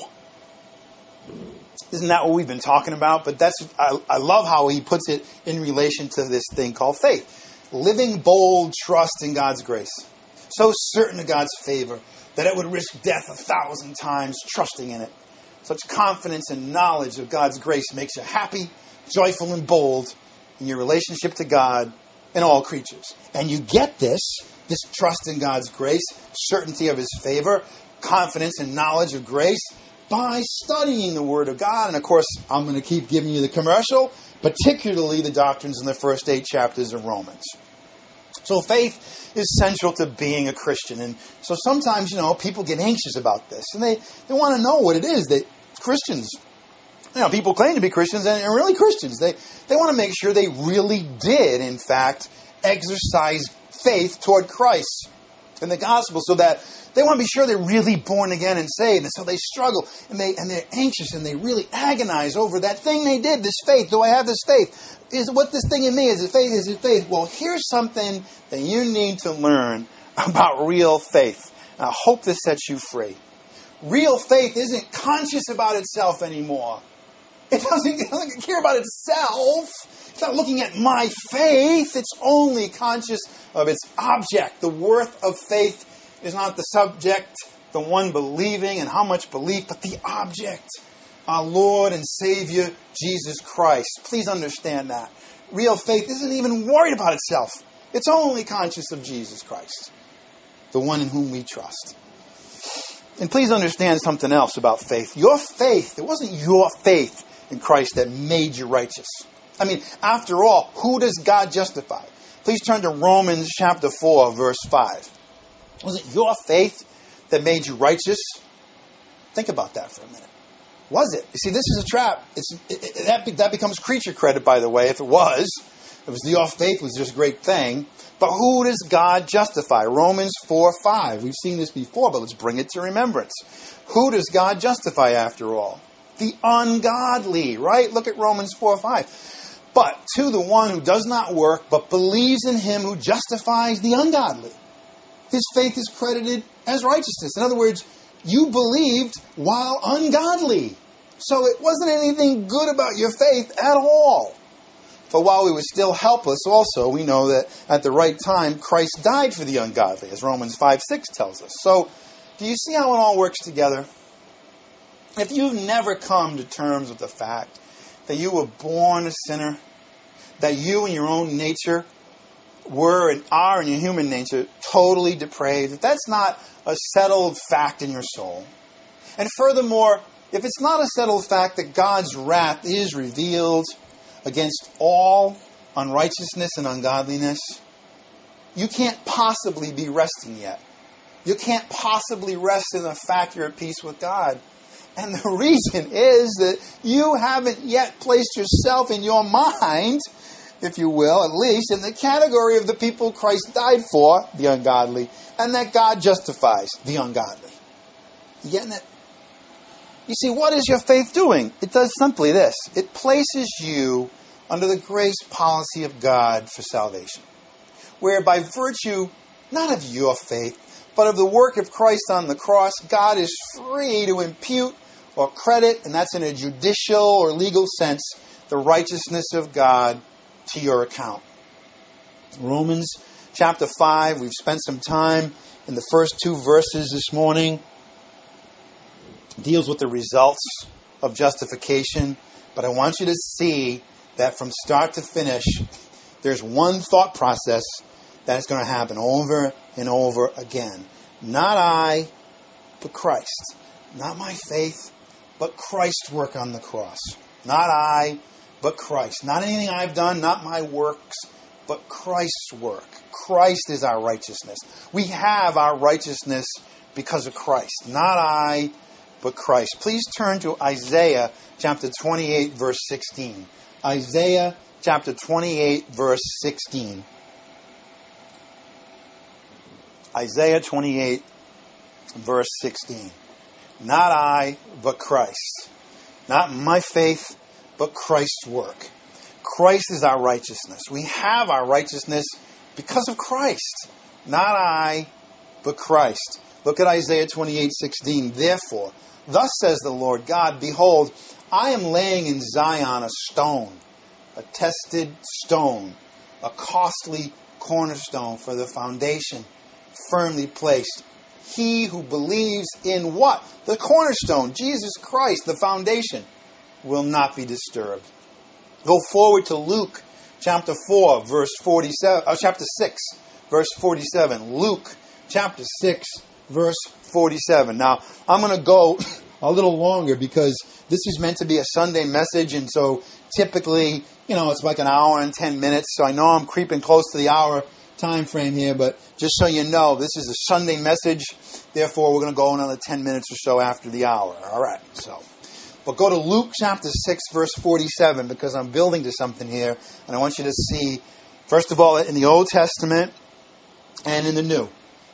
Isn't that what we've been talking about? But I love how he puts it in relation to this thing called faith. Living bold trust in God's grace. So certain of God's favor that it would risk death 1,000 times trusting in it. Such confidence and knowledge of God's grace makes you happy, joyful, and bold in your relationship to God and all creatures. And you get this trust in God's grace, certainty of his favor, confidence and knowledge of grace, by studying the Word of God. And of course, I'm going to keep giving you the commercial, particularly the doctrines in the first 8 chapters of Romans. So faith is central to being a Christian. And so sometimes, people get anxious about this. And they want to know what it is that Christians, people claim to be Christians and are really Christians. They want to make sure they really did, in fact, exercise faith toward Christ and the gospel, so that they want to be sure they're really born again and saved. And so they struggle and they're anxious and they really agonize over that thing they did, this faith. Do I have this faith? Is what this thing in me? Is it faith? Is it faith? Well, here's something that you need to learn about real faith. And I hope this sets you free. Real faith isn't conscious about itself anymore. It doesn't care about itself. It's not looking at my faith. It's only conscious of its object. The worth of faith is not the subject, the one believing and how much belief, but the object, our Lord and Savior, Jesus Christ. Please understand that. Real faith isn't even worried about itself. It's only conscious of Jesus Christ, the one in whom we trust. And please understand something else about faith. Your faith, it wasn't your faith in Christ that made you righteous. I mean, after all, who does God justify? Please turn to Romans chapter 4, verse 5. Was it your faith that made you righteous? Think about that for a minute. Was it? You see, this is a trap. That becomes creature credit, by the way, if it was your faith was just a great thing. But who does God justify? Romans 4:5. We've seen this before, but let's bring it to remembrance. Who does God justify after all? The ungodly, right? Look at Romans 4:5. But to the one who does not work, but believes in him who justifies the ungodly, his faith is credited as righteousness. In other words, you believed while ungodly. So it wasn't anything good about your faith at all. For while we were still helpless also, we know that at the right time, Christ died for the ungodly, as Romans 5:6 tells us. So, do you see how it all works together? If you've never come to terms with the fact that you were born a sinner, that you in your own nature were and are in your human nature totally depraved, if that's not a settled fact in your soul, and furthermore, if it's not a settled fact that God's wrath is revealed against all unrighteousness and ungodliness, you can't possibly be resting yet. You can't possibly rest in the fact you're at peace with God. And the reason is that you haven't yet placed yourself in your mind, if you will, at least, in the category of the people Christ died for, the ungodly, and that God justifies the ungodly. You getting it? You see, what is your faith doing? It does simply this. It places you under the grace policy of God for salvation, where by virtue, not of your faith, but of the work of Christ on the cross, God is free to impute or credit, and that's in a judicial or legal sense, the righteousness of God to your account. Romans chapter 5, we've spent some time in the first 2 verses this morning, deals with the results of justification, but I want you to see that from start to finish, there's one thought process that is going to happen over and over again. Not I, but Christ. Not my faith, but Christ's work on the cross. Not I, but Christ. Not anything I've done, not my works, but Christ's work. Christ is our righteousness. We have our righteousness because of Christ. Not I, but Christ. Please turn to Isaiah chapter 28, verse 16. Isaiah chapter 28, verse 16. Isaiah 28, verse 16. Not I, but Christ. Not my faith, but Christ's work. Christ is our righteousness. We have our righteousness because of Christ. Not I, but Christ. Look at Isaiah 28:16. Therefore, thus says the Lord God, behold, I am laying in Zion a stone, a tested stone, a costly cornerstone for the foundation, firmly placed. He who believes in what? The cornerstone, Jesus Christ, the foundation, will not be disturbed. Go forward to Luke chapter 4, verse 47, chapter 6, verse 47. Luke chapter 6, verse 47. Now, I'm going to go a little longer because this is meant to be a Sunday message, and so typically, it's like an hour and 10 minutes, so I know I'm creeping close to the hour time frame here, but just so you know, this is a Sunday message, therefore we're going to go another 10 minutes or so after the hour. All right, but go to Luke chapter 6, verse 47, because I'm building to something here, and I want you to see, first of all, in the Old Testament and in the New.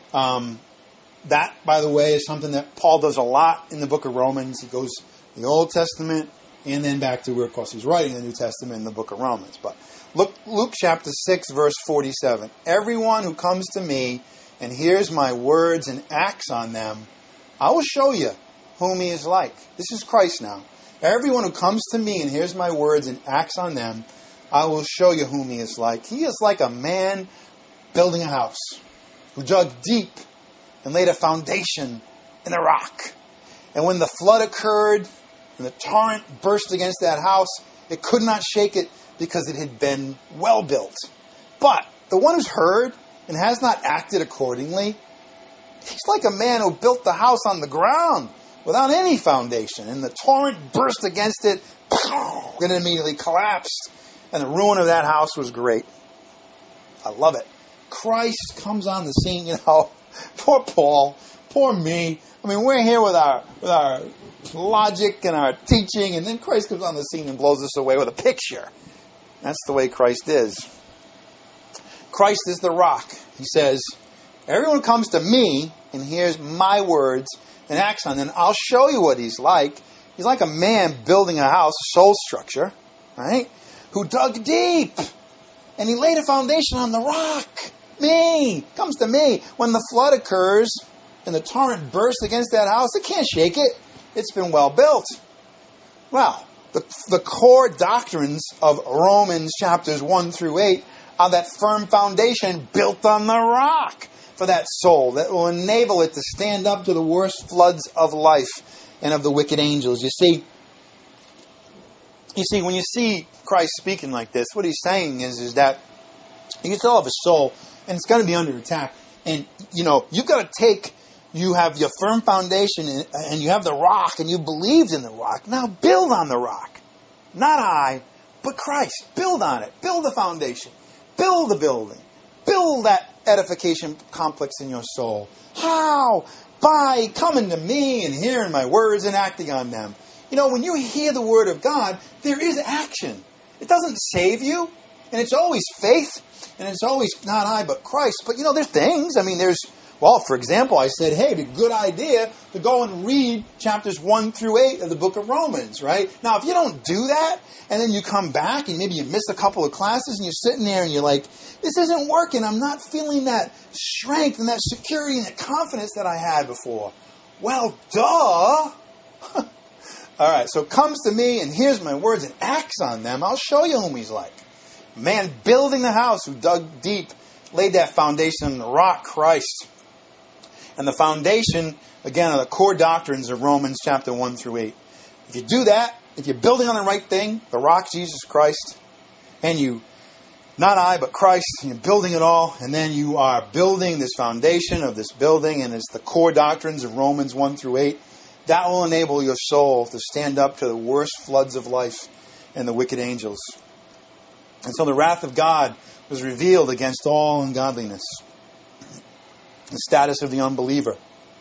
That, by the way, is something that Paul does a lot in the book of Romans. He goes the Old Testament and then back to where, of course, he's writing the New Testament in the book of Romans. But look, Luke chapter 6, verse 47. Everyone who comes to me and hears my words and acts on them, I will show you whom he is like. This is Christ now. Everyone who comes to me and hears my words and acts on them, I will show you whom he is like. He is like a man building a house who dug deep and laid a foundation in the rock. And when the flood occurred and the torrent burst against that house, it could not shake it because it had been well built. But the one who's heard and has not acted accordingly, he's like a man who built the house on the ground without any foundation. And the torrent burst against it, and it immediately collapsed. And the ruin of that house was great. I love it. Christ comes on the scene, Poor Paul, poor me. I mean, we're here with our logic and our teaching, and then Christ comes on the scene and blows us away with a picture. That's the way Christ is. Christ is the rock. He says, everyone comes to me and hears my words and acts on them. I'll show you what he's like. He's like a man building a house, soul structure, right? who dug deep. And he laid a foundation on the rock. Me. Comes to me. When the flood occurs and the torrent bursts against that house, it can't shake it. It's been well built. Well, the core doctrines of Romans chapters 1 through 8 are that firm foundation built on the rock for that soul that will enable it to stand up to the worst floods of life and of the wicked angels. You see, when you see Christ speaking like this, what he's saying is that you still have a soul and it's going to be under attack. And, you've got to you have your firm foundation and you have the rock and you believed in the rock. Now build on the rock. Not I, but Christ. Build on it. Build the foundation. Build the building. Build that edification complex in your soul. How? By coming to me and hearing my words and acting on them. When you hear the word of God, there is action. It doesn't save you. And it's always faith. And it's always not I, but Christ. But, there's things. For example, I said, hey, it'd be a good idea to go and read chapters 1 through 8 of the book of Romans, right? Now, if you don't do that, and then you come back, and maybe you miss a couple of classes, and you're sitting there, and you're like, this isn't working. I'm not feeling that strength and that security and that confidence that I had before. Well, duh. All right, so comes to me and hears my words and acts on them. I'll show you whom he's like. Man building the house who dug deep, laid that foundation on the rock, Christ. And the foundation, again, are the core doctrines of Romans chapter 1 through 8. If you do that, if you're building on the right thing, the rock, Jesus Christ, and you, not I, but Christ, and you're building it all, and then you are building this foundation of this building, and it's the core doctrines of Romans 1 through 8, that will enable your soul to stand up to the worst floods of life and the wicked angels. And so the wrath of God was revealed against all ungodliness. The status of the unbeliever,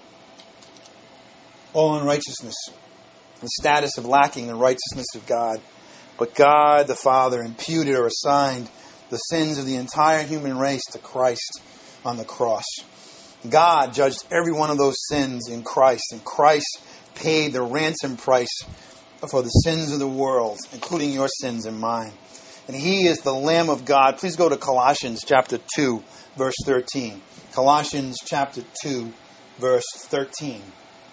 all unrighteousness, the status of lacking the righteousness of God. But God the Father imputed or assigned the sins of the entire human race to Christ on the cross. God judged every one of those sins in Christ, and Christ paid the ransom price for the sins of the world, including your sins and mine. And He is the Lamb of God. Please go to Colossians chapter 2, verse 13. Colossians chapter 2, verse 13.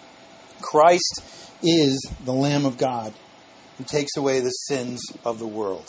Christ is the Lamb of God who takes away the sins of the world.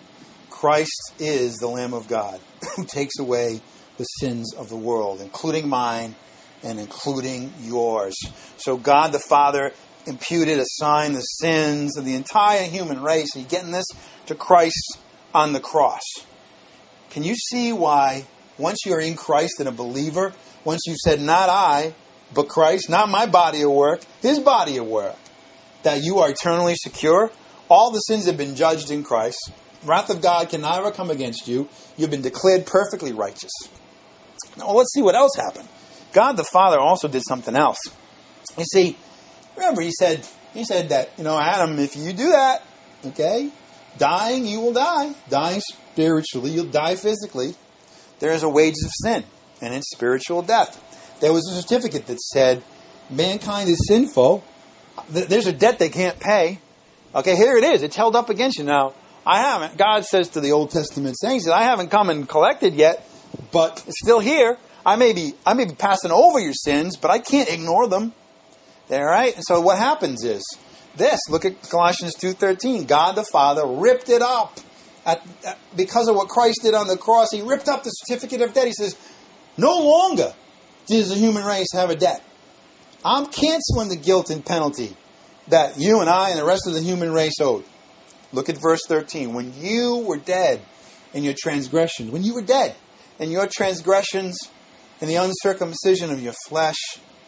Christ is the Lamb of God who takes away the sins of the world, including mine and including yours. So God the Father imputed, assigned the sins of the entire human race. Are you getting this? To Christ on the cross. Can you see why? Once you're in Christ and a believer, once you've said, not I, but Christ, not my body of work, His body of work, that you are eternally secure. All the sins have been judged in Christ. Wrath of God can never come against you. You've been declared perfectly righteous. Now, let's see what else happened. God the Father also did something else. You see, remember He said that, Adam, if you do that, okay, dying, you will die. Dying spiritually, you'll die physically. There is a wages of sin, and it's spiritual death. There was a certificate that said, mankind is sinful. There's a debt they can't pay. Okay, here it is. It's held up against you. Now, God says to the Old Testament saints that I haven't come and collected yet, but it's still here. I may be passing over your sins, but I can't ignore them. All right? And so what happens is this. Look at Colossians 2:13. God the Father ripped it up. Because of what Christ did on the cross, He ripped up the certificate of debt. He says, no longer does the human race have a debt. I'm canceling the guilt and penalty that you and I and the rest of the human race owed. Look at verse 13. When you were dead in your transgressions, when you were dead in your transgressions and the uncircumcision of your flesh.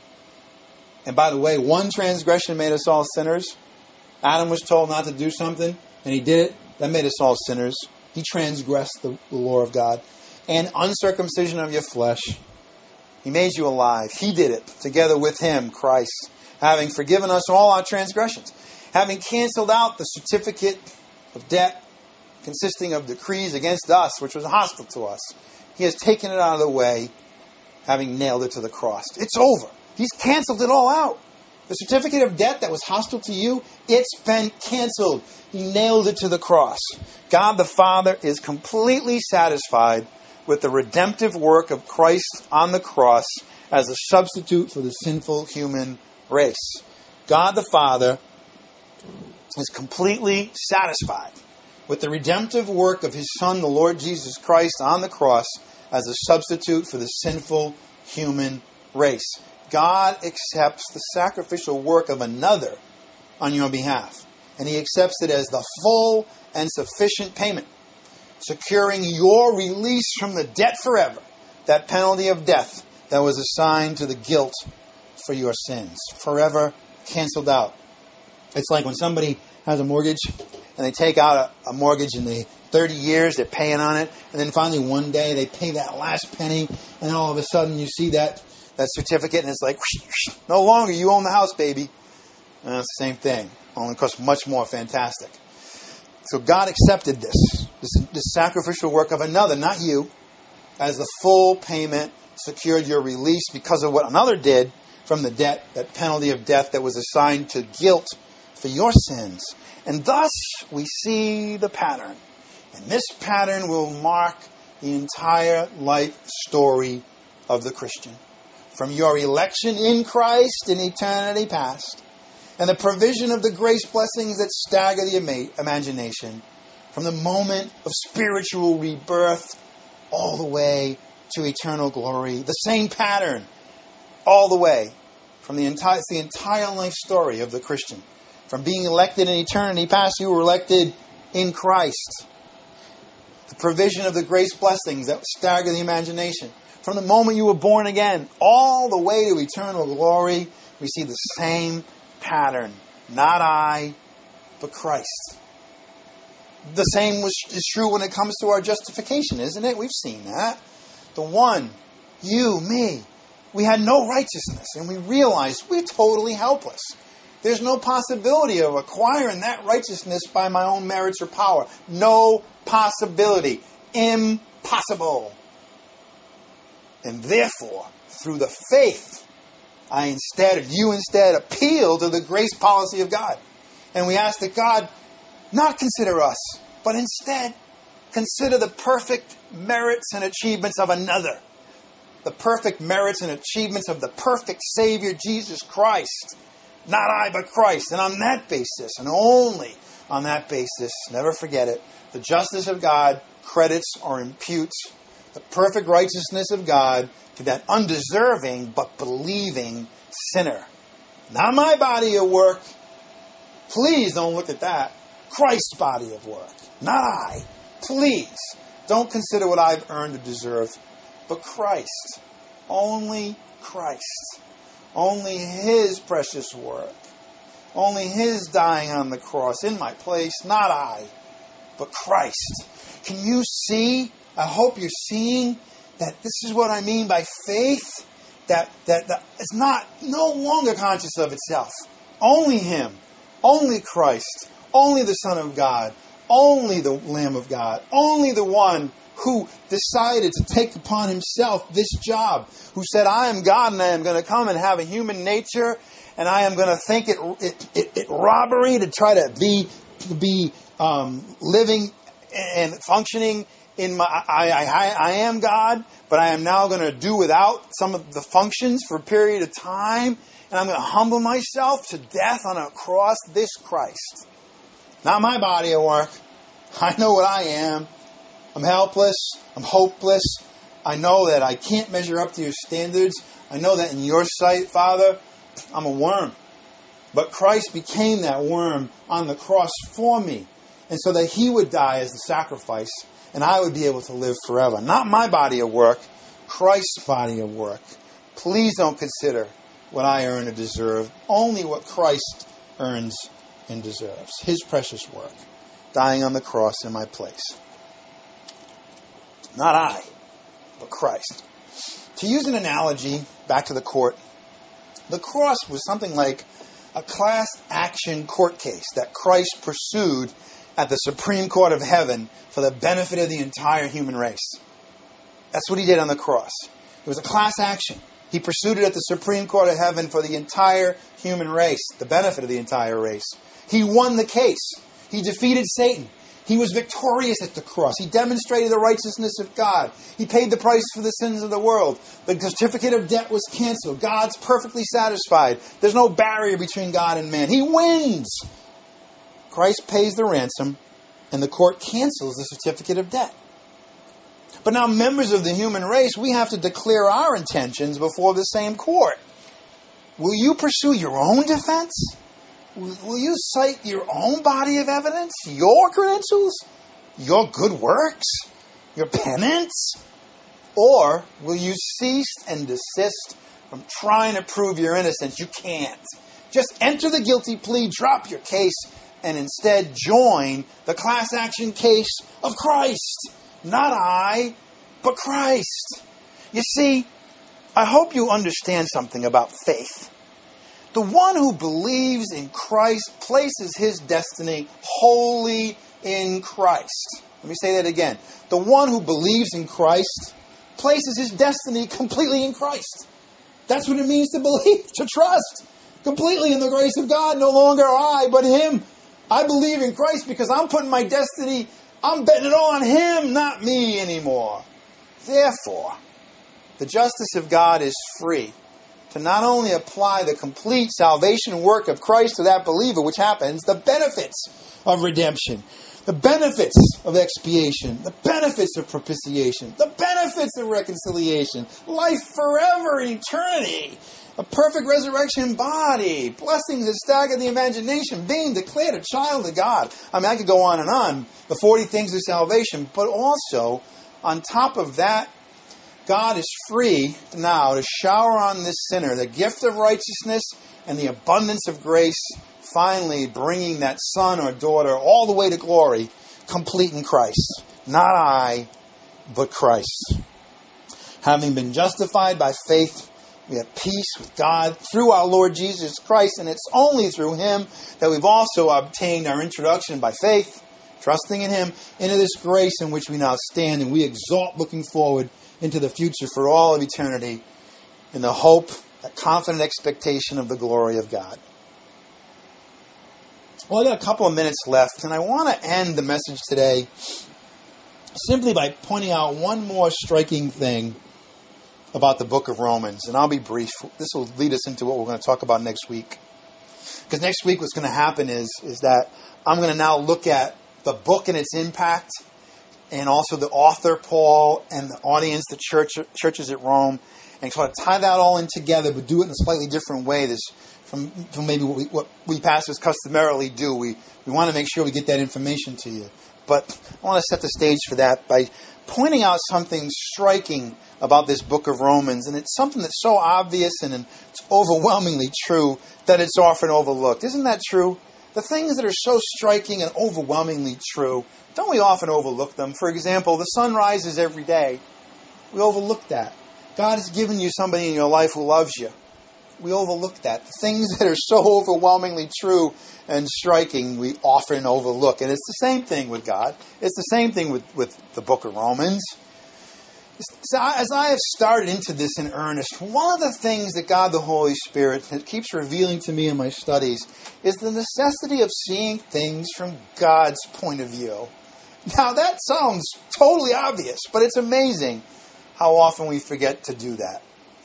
And by the way, one transgression made us all sinners. Adam was told not to do something, and he did it. That made us all sinners. He transgressed the law of God. And uncircumcision of your flesh. He made you alive. He did it together with Him, Christ, having forgiven us all our transgressions, having canceled out the certificate of debt consisting of decrees against us, which was hostile to us. He has taken it out of the way, having nailed it to the cross. It's over. He's canceled it all out. The certificate of debt that was hostile to you, it's been canceled. He nailed it to the cross. God the Father is completely satisfied with the redemptive work of Christ on the cross as a substitute for the sinful human race. God the Father is completely satisfied with the redemptive work of His Son, the Lord Jesus Christ, on the cross as a substitute for the sinful human race. God accepts the sacrificial work of another on your behalf, and He accepts it as the full and sufficient payment, securing your release from the debt forever, that penalty of death that was assigned to the guilt for your sins, forever canceled out. It's like when somebody has a mortgage and they take out a mortgage and 30 years they're paying on it, and then finally one day they pay that last penny, and then all of a sudden you see that certificate and it's like, no longer you own the house, baby. And it's the same thing, only costs much more fantastic. So God accepted this sacrificial work of another, not you, as the full payment, secured your release because of what another did from the debt, that penalty of death that was assigned to guilt for your sins. And thus we see the pattern. And this pattern will mark the entire life story of the Christian. From your election in Christ in eternity past, and the provision of the grace blessings that stagger the imagination, from the moment of spiritual rebirth all the way to eternal glory. The same pattern all the way. It's the entire life story of the Christian. From being elected in eternity past, you were elected in Christ. The provision of the grace blessings that stagger the imagination. From the moment you were born again, all the way to eternal glory, we see the same pattern. Not I, but Christ. The same is true when it comes to our justification, isn't it? We've seen that. The one, you, me, we had no righteousness, and we realized we're totally helpless. There's no possibility of acquiring that righteousness by my own merits or power. No possibility. Impossible. And therefore, through the faith, you instead appeal to the grace policy of God. And we ask that God not consider us, but instead consider the perfect merits and achievements of another. The perfect merits and achievements of the perfect Savior, Jesus Christ. Not I, but Christ. And on that basis, and only on that basis, never forget it, the justice of God credits or imputes the perfect righteousness of God to that undeserving but believing sinner. Not my body of work. Please don't look at that. Christ's body of work. Not I. Please don't consider what I've earned or deserved, but Christ. Only Christ. Only His precious work. Only His dying on the cross in my place. Not I, but Christ. Can you see? I hope you're seeing that this is what I mean by faith. That it's no longer conscious of itself. Only Him. Only Christ. Only the Son of God. Only the Lamb of God. Only the one who decided to take upon Himself this job. Who said, I am God and I am going to come and have a human nature. And I am going to think it robbery to try to be living and functioning in my, I am God, but I am now going to do without some of the functions for a period of time, and I'm going to humble myself to death on a cross. This Christ, not my body of work. I know what I am. I'm helpless. I'm hopeless. I know that I can't measure up to your standards. I know that in your sight, Father, I'm a worm. But Christ became that worm on the cross for me, and so that He would die as the sacrifice, and I would be able to live forever. Not my body of work, Christ's body of work. Please don't consider what I earn or deserve, only what Christ earns and deserves. His precious work, dying on the cross in my place. Not I, but Christ. To use an analogy, back to the court, the cross was something like a class action court case that Christ pursued at the Supreme Court of Heaven for the benefit of the entire human race. That's what He did on the cross. It was a class action. He pursued it at the Supreme Court of Heaven for the entire human race, the benefit of the entire race. He won the case. He defeated Satan. He was victorious at the cross. He demonstrated the righteousness of God. He paid the price for the sins of the world. The certificate of debt was canceled. God's perfectly satisfied. There's no barrier between God and man. He wins. Christ pays the ransom, and the court cancels the certificate of debt. But now, members of the human race, we have to declare our intentions before the same court. Will you pursue your own defense? Will you cite your own body of evidence? Your credentials? Your good works? Your penance? Or will you cease and desist from trying to prove your innocence? You can't. Just enter the guilty plea, drop your case, and instead join the class action case of Christ. Not I, but Christ. You see, I hope you understand something about faith. The one who believes in Christ places his destiny wholly in Christ. Let me say that again. The one who believes in Christ places his destiny completely in Christ. That's what it means to believe, to trust completely in the grace of God. No longer I, but him. I believe in Christ because I'm putting my destiny, I'm betting it all on him, not me anymore. Therefore, the justice of God is free to not only apply the complete salvation work of Christ to that believer, which happens, the benefits of redemption, the benefits of expiation, the benefits of propitiation, the benefits of reconciliation, life forever, eternity, a perfect resurrection body, blessings that stagger the imagination, being declared a child of God. I mean, I could go on and on, the 40 things of salvation, but also, on top of that, God is free now to shower on this sinner the gift of righteousness and the abundance of grace, finally bringing that son or daughter all the way to glory, complete in Christ. Not I, but Christ. Having been justified by faith, we have peace with God through our Lord Jesus Christ, and it's only through him that we've also obtained our introduction by faith, trusting in him, into this grace in which we now stand, and we exalt looking forward into the future for all of eternity in the hope, that confident expectation of the glory of God. Well, I got a couple of minutes left, and I want to end the message today simply by pointing out one more striking thing about the book of Romans, and I'll be brief. This will lead us into what we're going to talk about next week. Because next week what's going to happen is that I'm going to now look at the book and its impact, and also the author, Paul, and the audience, the churches at Rome, and sort of tie that all in together, but do it in a slightly different way. This from maybe what we pastors customarily do. We want to make sure we get that information to you. But I want to set the stage for that by pointing out something striking about this book of Romans, and it's something that's so obvious and it's overwhelmingly true that it's often overlooked. Isn't that true? The things that are so striking and overwhelmingly true, don't we often overlook them? For example, the sun rises every day. We overlook that. God has given you somebody in your life who loves you. We overlook that. The things that are so overwhelmingly true and striking, we often overlook. And it's the same thing with God. It's the same thing with the book of Romans. So as I have started into this in earnest, one of the things that God the Holy Spirit keeps revealing to me in my studies is the necessity of seeing things from God's point of view. Now that sounds totally obvious, but it's amazing how often we forget to do that.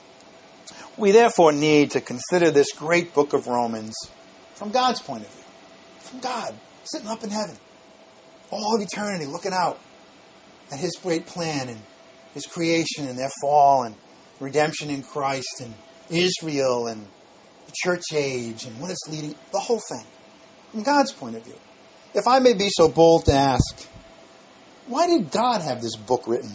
We therefore need to consider this great book of Romans from God's point of view. From God, sitting up in heaven, all of eternity, looking out at his great plan and his creation and their fall and redemption in Christ and Israel and the church age and what it's leading, the whole thing, from God's point of view. If I may be so bold to ask, why did God have this book written?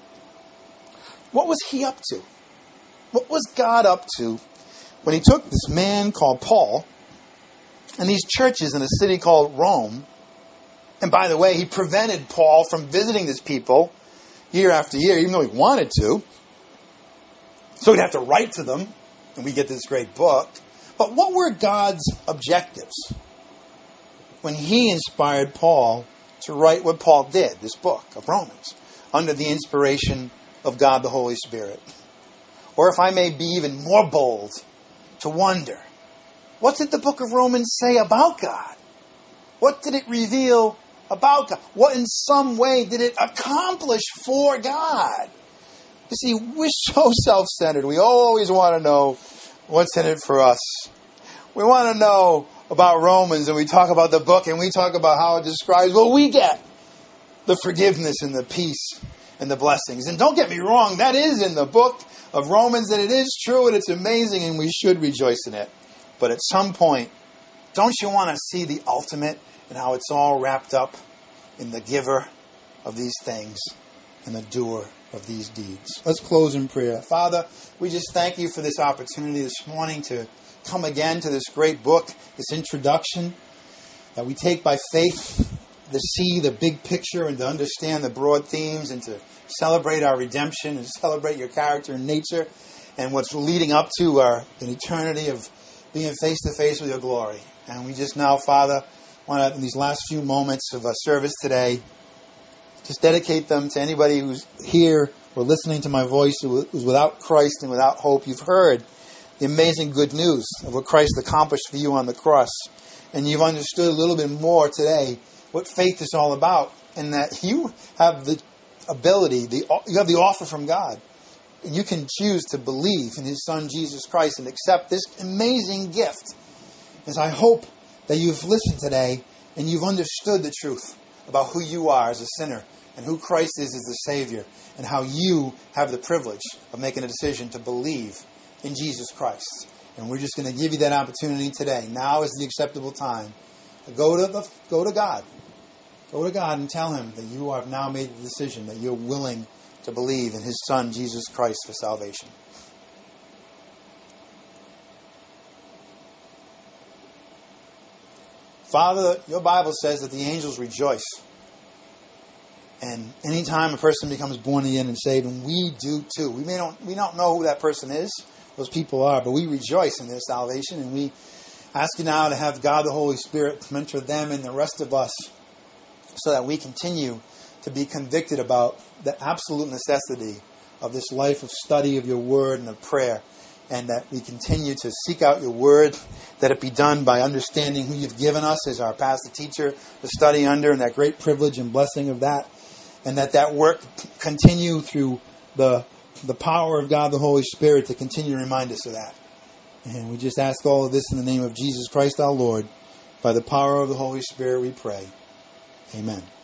What was he up to? What was God up to when he took this man called Paul and these churches in a city called Rome? And by the way, he prevented Paul from visiting these people year after year, even though he wanted to. So he'd have to write to them, and we get this great book. But what were God's objectives when he inspired Paul to write what Paul did, this book of Romans, under the inspiration of God the Holy Spirit? Or if I may be even more bold, to wonder, what did the book of Romans say about God? What did it reveal about God? What in some way did it accomplish for God? You see, we're so self-centered. We always want to know what's in it for us. We want to know about Romans, and we talk about the book, and we talk about how it describes what we get. The forgiveness and the peace and the blessings. And don't get me wrong, that is in the book of Romans, and it is true, and it's amazing, and we should rejoice in it. But at some point, don't you want to see the ultimate and how it's all wrapped up in the giver of these things and the doer of these deeds? Let's close in prayer. Father, we just thank you for this opportunity this morning to come again to this great book, this introduction that we take by faith to see the big picture and to understand the broad themes and to celebrate our redemption and celebrate your character and nature and what's leading up to an eternity of being face to face with your glory. And we just now, Father, want to, in these last few moments of our service today, just dedicate them to anybody who's here or listening to my voice who's without Christ and without hope. You've heard the amazing good news of what Christ accomplished for you on the cross. And you've understood a little bit more today what faith is all about, and that you have the ability, you have the offer from God. And you can choose to believe in His Son, Jesus Christ, and accept this amazing gift. As I hope that you've listened today and you've understood the truth about who you are as a sinner and who Christ is as the Savior, and how you have the privilege of making a decision to believe in Jesus Christ. And we're just going to give you that opportunity today. Now is the acceptable time. Go to God. Go to God and tell Him that you have now made the decision, that you're willing to believe in His Son, Jesus Christ, for salvation. Father, your Bible says that the angels rejoice. And anytime a person becomes born again and saved, and we do too. We don't know who that person is, those people are, but we rejoice in their salvation, and we ask you now to have God the Holy Spirit mentor them and the rest of us, so that we continue to be convicted about the absolute necessity of this life of study of your word and of prayer, and that we continue to seek out your word, that it be done by understanding who you've given us as our pastor teacher to study under, and that great privilege and blessing of that, and that work continue through the power of God the Holy Spirit to continue to remind us of that. And we just ask all of this in the name of Jesus Christ our Lord. By the power of the Holy Spirit we pray. Amen.